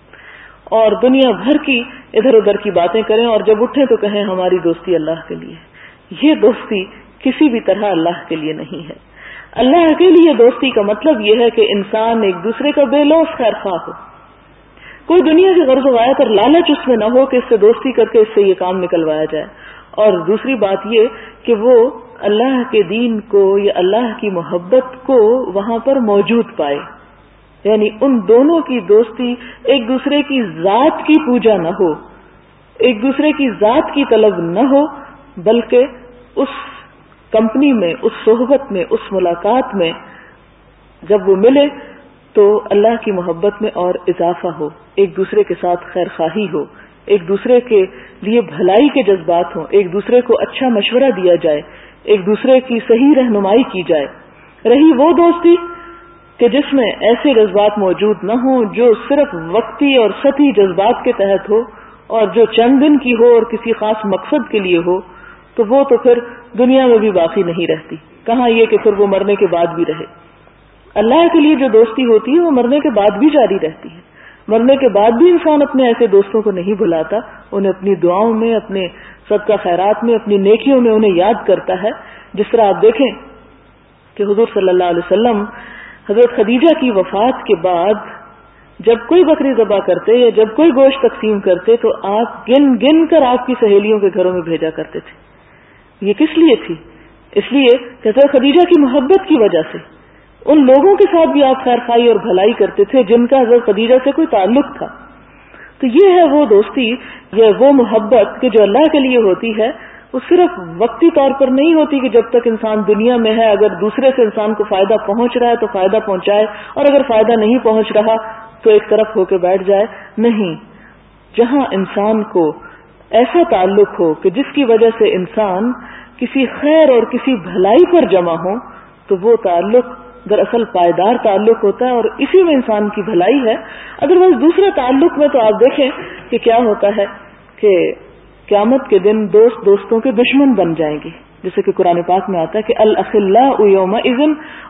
اور دنیا بھر کی ادھر ادھر کی باتیں کریں، اور جب اٹھیں تو کہیں ہماری دوستی اللہ کے لیے۔ یہ دوستی کسی بھی طرح اللہ کے لیے نہیں ہے۔ اللہ کے لیے دوستی کا مطلب یہ ہے کہ انسان ایک دوسرے کا بے لوث خیر خواہ ہو، کوئی دنیا کی غرض و غایت اور لالچ اس میں نہ ہو کہ اس سے دوستی کر کے اس سے یہ کام نکلوایا جائے، اور دوسری بات یہ کہ وہ اللہ کے دین کو یا اللہ کی محبت کو وہاں پر موجود پائے، یعنی ان دونوں کی دوستی ایک دوسرے کی ذات کی پوجا نہ ہو، ایک دوسرے کی ذات کی طلب نہ ہو، بلکہ اس کمپنی میں، اس صحبت میں، اس ملاقات میں جب وہ ملے تو اللہ کی محبت میں اور اضافہ ہو، ایک دوسرے کے ساتھ خیر خواہی ہو، ایک دوسرے کے لیے بھلائی کے جذبات ہوں، ایک دوسرے کو اچھا مشورہ دیا جائے، ایک دوسرے کی صحیح رہنمائی کی جائے۔ رہی وہ دوستی کہ جس میں ایسے جذبات موجود نہ ہوں جو صرف وقتی اور سطحی جذبات کے تحت ہو اور جو چند دن کی ہو اور کسی خاص مقصد کے لیے ہو، تو وہ تو پھر دنیا میں بھی باقی نہیں رہتی، کہاں یہ کہ پھر وہ مرنے کے بعد بھی رہے۔ اللہ کے لیے جو دوستی ہوتی ہے وہ مرنے کے بعد بھی جاری رہتی ہے، مرنے کے بعد بھی انسان اپنے ایسے دوستوں کو نہیں بھلاتا، انہیں اپنی دعاؤں میں، اپنے صدقہ خیرات میں، اپنی نیکیوں میں انہیں یاد کرتا ہے۔ جس طرح آپ دیکھیں کہ حضور صلی اللہ علیہ وسلم حضرت خدیجہ کی وفات کے بعد جب کوئی بکری ذبح کرتے یا جب کوئی گوشت تقسیم کرتے تو آپ گن گن کر آپ کی سہیلیوں کے گھروں میں بھیجا کرتے تھے۔ یہ کس لیے تھی؟ اس لیے کہ حضرت خدیجہ کی محبت کی وجہ سے ان لوگوں کے ساتھ بھی آپ خیر خواہی اور بھلائی کرتے تھے جن کا حضرت خدیجہ سے کوئی تعلق تھا۔ تو یہ ہے وہ دوستی یا وہ محبت کہ جو اللہ کے لیے ہوتی ہے، وہ صرف وقتی طور پر نہیں ہوتی کہ جب تک انسان دنیا میں ہے اگر دوسرے سے انسان کو فائدہ پہنچ رہا ہے تو فائدہ پہنچائے، اور اگر فائدہ نہیں پہنچ رہا تو ایک طرف ہو کے بیٹھ جائے۔ نہیں، جہاں انسان کو ایسا تعلق ہو کہ جس کی وجہ سے انسان کسی خیر اور کسی بھلائی پر جمع ہو، تو وہ تعلق دراصل پائیدار تعلق ہوتا ہے اور اسی میں انسان کی بھلائی ہے۔ ادروائز دوسرے تعلق میں تو آپ دیکھیں کہ کیا ہوتا ہے کہ قیامت کے دن دوست دوستوں کے دشمن بن جائیں گے، جیسے کہ قرآن پاک میں آتا ہے کہ الاخلاء یومئذ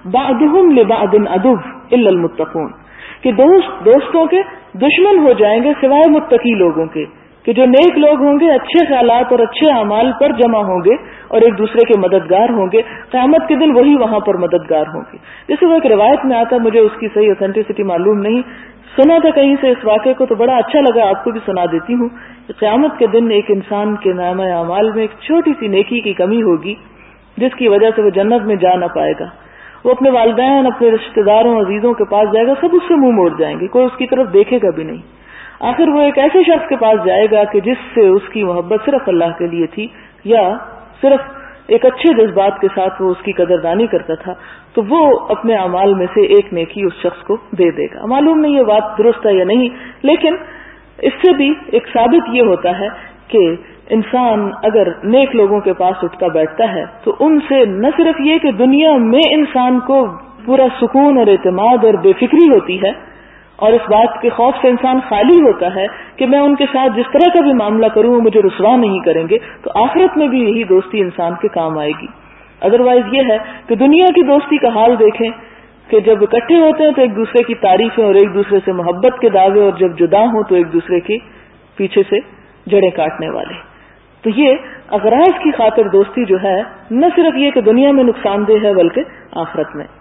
بعضهم لبعض عدو الا المتقون، کہ دوست دوستوں کے دشمن ہو جائیں گے سوائے متقی لوگوں کے، کہ جو نیک لوگ ہوں گے، اچھے خیالات اور اچھے اعمال پر جمع ہوں گے اور ایک دوسرے کے مددگار ہوں گے، قیامت کے دن وہی وہاں پر مددگار ہوں گے۔ جیسے وہ ایک روایت میں آتا ہے، مجھے اس کی صحیح اوتھینٹسٹی معلوم نہیں، سنا تھا کہیں سے اس واقعے کو، تو بڑا اچھا لگا، آپ کو بھی سنا دیتی ہوں کہ قیامت کے دن ایک انسان کے نامہ اعمال میں ایک چھوٹی سی نیکی کی کمی ہوگی جس کی وجہ سے وہ جنت میں جا نہ پائے گا، وہ اپنے والدین، اپنے رشتہ داروں، عزیزوں کے پاس جائے گا، سب اس سے منہ موڑ جائیں گے، کوئی اس کی طرف دیکھے گا بھی نہیں. آخر وہ ایک ایسے شخص کے پاس جائے گا کہ جس سے اس کی محبت صرف اللہ کے لیے تھی، یا صرف ایک اچھے جذبات کے ساتھ وہ اس کی قدردانی کرتا تھا، تو وہ اپنے اعمال میں سے ایک نیکی اس شخص کو دے دے گا. معلوم نہیں یہ بات درست ہے یا نہیں، لیکن اس سے بھی ایک ثابت یہ ہوتا ہے کہ انسان اگر نیک لوگوں کے پاس اٹھتا بیٹھتا ہے تو ان سے نہ صرف یہ کہ دنیا میں انسان کو پورا سکون اور اعتماد اور بے فکری ہوتی ہے، اور اس بات کے خوف سے انسان خالی ہوتا ہے کہ میں ان کے ساتھ جس طرح کا بھی معاملہ کروں وہ مجھے رسوا نہیں کریں گے، تو آخرت میں بھی یہی دوستی انسان کے کام آئے گی. ادروائز یہ ہے کہ دنیا کی دوستی کا حال دیکھیں کہ جب اکٹھے ہوتے ہیں تو ایک دوسرے کی تعریفیں اور ایک دوسرے سے محبت کے دعوے، اور جب جدا ہوں تو ایک دوسرے کے پیچھے سے جڑیں کاٹنے والے. تو یہ اغراض کی خاطر دوستی جو ہے نہ صرف یہ کہ دنیا میں نقصان دہ ہے بلکہ آخرت میں.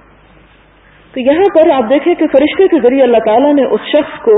تو یہاں پر آپ دیکھیں کہ فرشتے کے ذریعے اللہ تعالیٰ نے اس شخص کو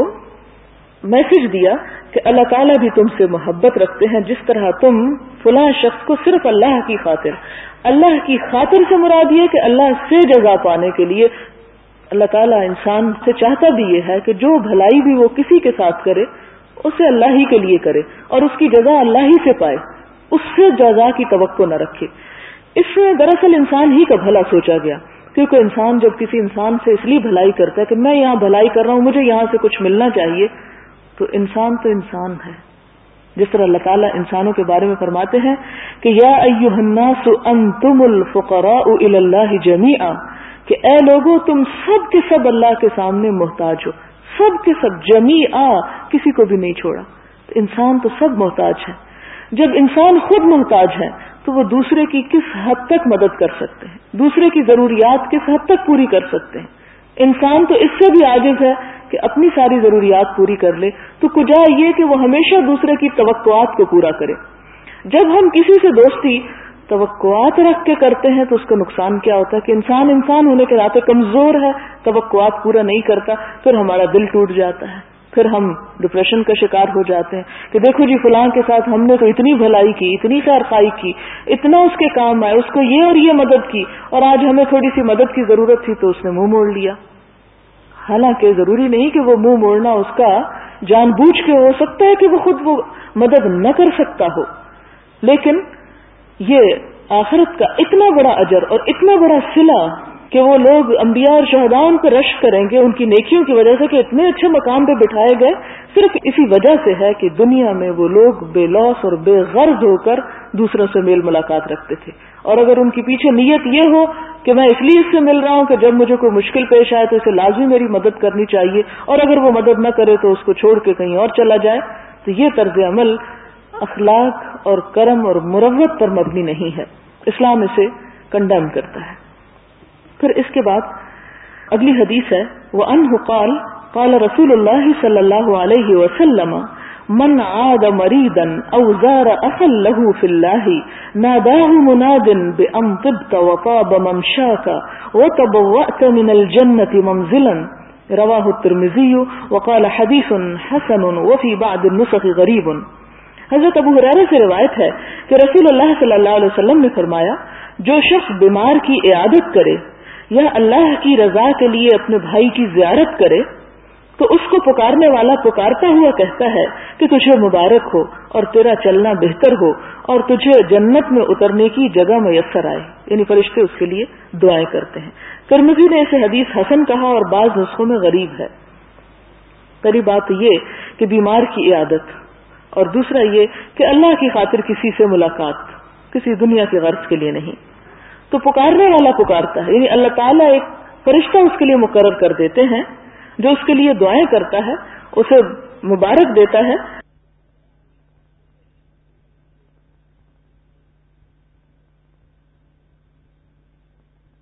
میسج دیا کہ اللہ تعالیٰ بھی تم سے محبت رکھتے ہیں جس طرح تم فلاں شخص کو صرف اللہ کی خاطر. اللہ کی خاطر سے مراد یہ کہ اللہ سے جزا پانے کے لیے اللہ تعالیٰ انسان سے چاہتا بھی یہ ہے کہ جو بھلائی بھی وہ کسی کے ساتھ کرے اسے اللہ ہی کے لیے کرے اور اس کی جزا اللہ ہی سے پائے، اس سے جزا کی توقع نہ رکھے. اس میں دراصل انسان ہی کا بھلا سوچا گیا، کیونکہ انسان جب کسی انسان سے اس لیے بھلائی کرتا ہے کہ میں یہاں بھلائی کر رہا ہوں، مجھے یہاں سے کچھ ملنا چاہیے، تو انسان ہے. جس طرح اللہ تعالیٰ انسانوں کے بارے میں فرماتے ہیں کہ یا ایھا الناس انتم الفقراء الی اللہ جمیعا، کہ اے لوگوں تم سب کے سب اللہ کے سامنے محتاج ہو، سب کے سب جمیعا، کسی کو بھی نہیں چھوڑا. تو انسان تو سب محتاج ہے. جب انسان خود محتاج ہے تو وہ دوسرے کی کس حد تک مدد کر سکتے ہیں، دوسرے کی ضروریات کس حد تک پوری کر سکتے ہیں. انسان تو اس سے بھی عاجز ہے کہ اپنی ساری ضروریات پوری کر لے، تو کجا یہ کہ وہ ہمیشہ دوسرے کی توقعات کو پورا کرے. جب ہم کسی سے دوستی توقعات رکھ کے کرتے ہیں تو اس کا نقصان کیا ہوتا ہے کہ انسان ہونے کے ناطے کمزور ہے، توقعات پورا نہیں کرتا، پھر ہمارا دل ٹوٹ جاتا ہے، پھر ہم ڈپریشن کا شکار ہو جاتے ہیں کہ دیکھو جی فلاں کے ساتھ ہم نے تو اتنی بھلائی کی، اتنی خیرخواہی کی، اتنا اس کے کام آئے، اس کو یہ اور یہ مدد کی، اور آج ہمیں تھوڑی سی مدد کی ضرورت تھی تو اس نے منہ موڑ لیا. حالانکہ ضروری نہیں کہ وہ منہ موڑنا اس کا جان بوجھ کے ہو سکتا ہے کہ وہ خود وہ مدد نہ کر سکتا ہو، لیکن یہ آخرت کا اتنا بڑا اجر اور اتنا بڑا صلہ کہ وہ لوگ انبیاء اور شہداء ان پر رشک کریں گے ان کی نیکیوں کی وجہ سے کہ اتنے اچھے مقام پہ بٹھائے گئے، صرف اسی وجہ سے ہے کہ دنیا میں وہ لوگ بے لوث اور بے غرض ہو کر دوسروں سے میل ملاقات رکھتے تھے. اور اگر ان کی پیچھے نیت یہ ہو کہ میں اس لیے اس سے مل رہا ہوں کہ جب مجھے کوئی مشکل پیش آئے تو اسے لازمی میری مدد کرنی چاہیے، اور اگر وہ مدد نہ کرے تو اس کو چھوڑ کے کہیں اور چلا جائے، تو یہ طرز عمل اخلاق اور کرم اور مروت پر مبنی نہیں ہے. اسلام اسے کنڈیم کرتا ہے. پھر اس کے بعد اگلی حدیث ہے وَأَنْهُ قَالَ قَالَ رسول اللہ صلی اللہ علیہ وسلم من عاد مریضا او زار اخا له فی اللہ ناداه مناد بأن طبت وطاب ممشاك وتبوأت من الجنة منزلا رواہ الترمذی وقال حدیث حسن وفی بعض النسخ غریب. حضرت ابو ہریرہ سے روایت ہے کہ رسول اللہ صلی اللہ علیہ وسلم نے فرمایا جو شخص بیمار کی عیادت کرے یا اللہ کی رضا کے لیے اپنے بھائی کی زیارت کرے تو اس کو پکارنے والا پکارتا ہوا کہتا ہے کہ تجھے مبارک ہو اور تیرا چلنا بہتر ہو اور تجھے جنت میں اترنے کی جگہ میسر آئے. یعنی فرشتے اس کے لیے دعائیں کرتے ہیں. ترمذی نے اسے حدیث حسن کہا اور بعض نسخوں میں غریب ہے. پہلی بات یہ کہ بیمار کی عیادت، اور دوسرا یہ کہ اللہ کی خاطر کسی سے ملاقات، کسی دنیا کی غرض کے لیے نہیں. تو پکارنے والا پکارتا ہے، یعنی اللہ تعالیٰ ایک فرشتہ اس کے لیے مقرر کر دیتے ہیں جو اس کے لیے دعائیں کرتا ہے، اسے مبارک دیتا ہے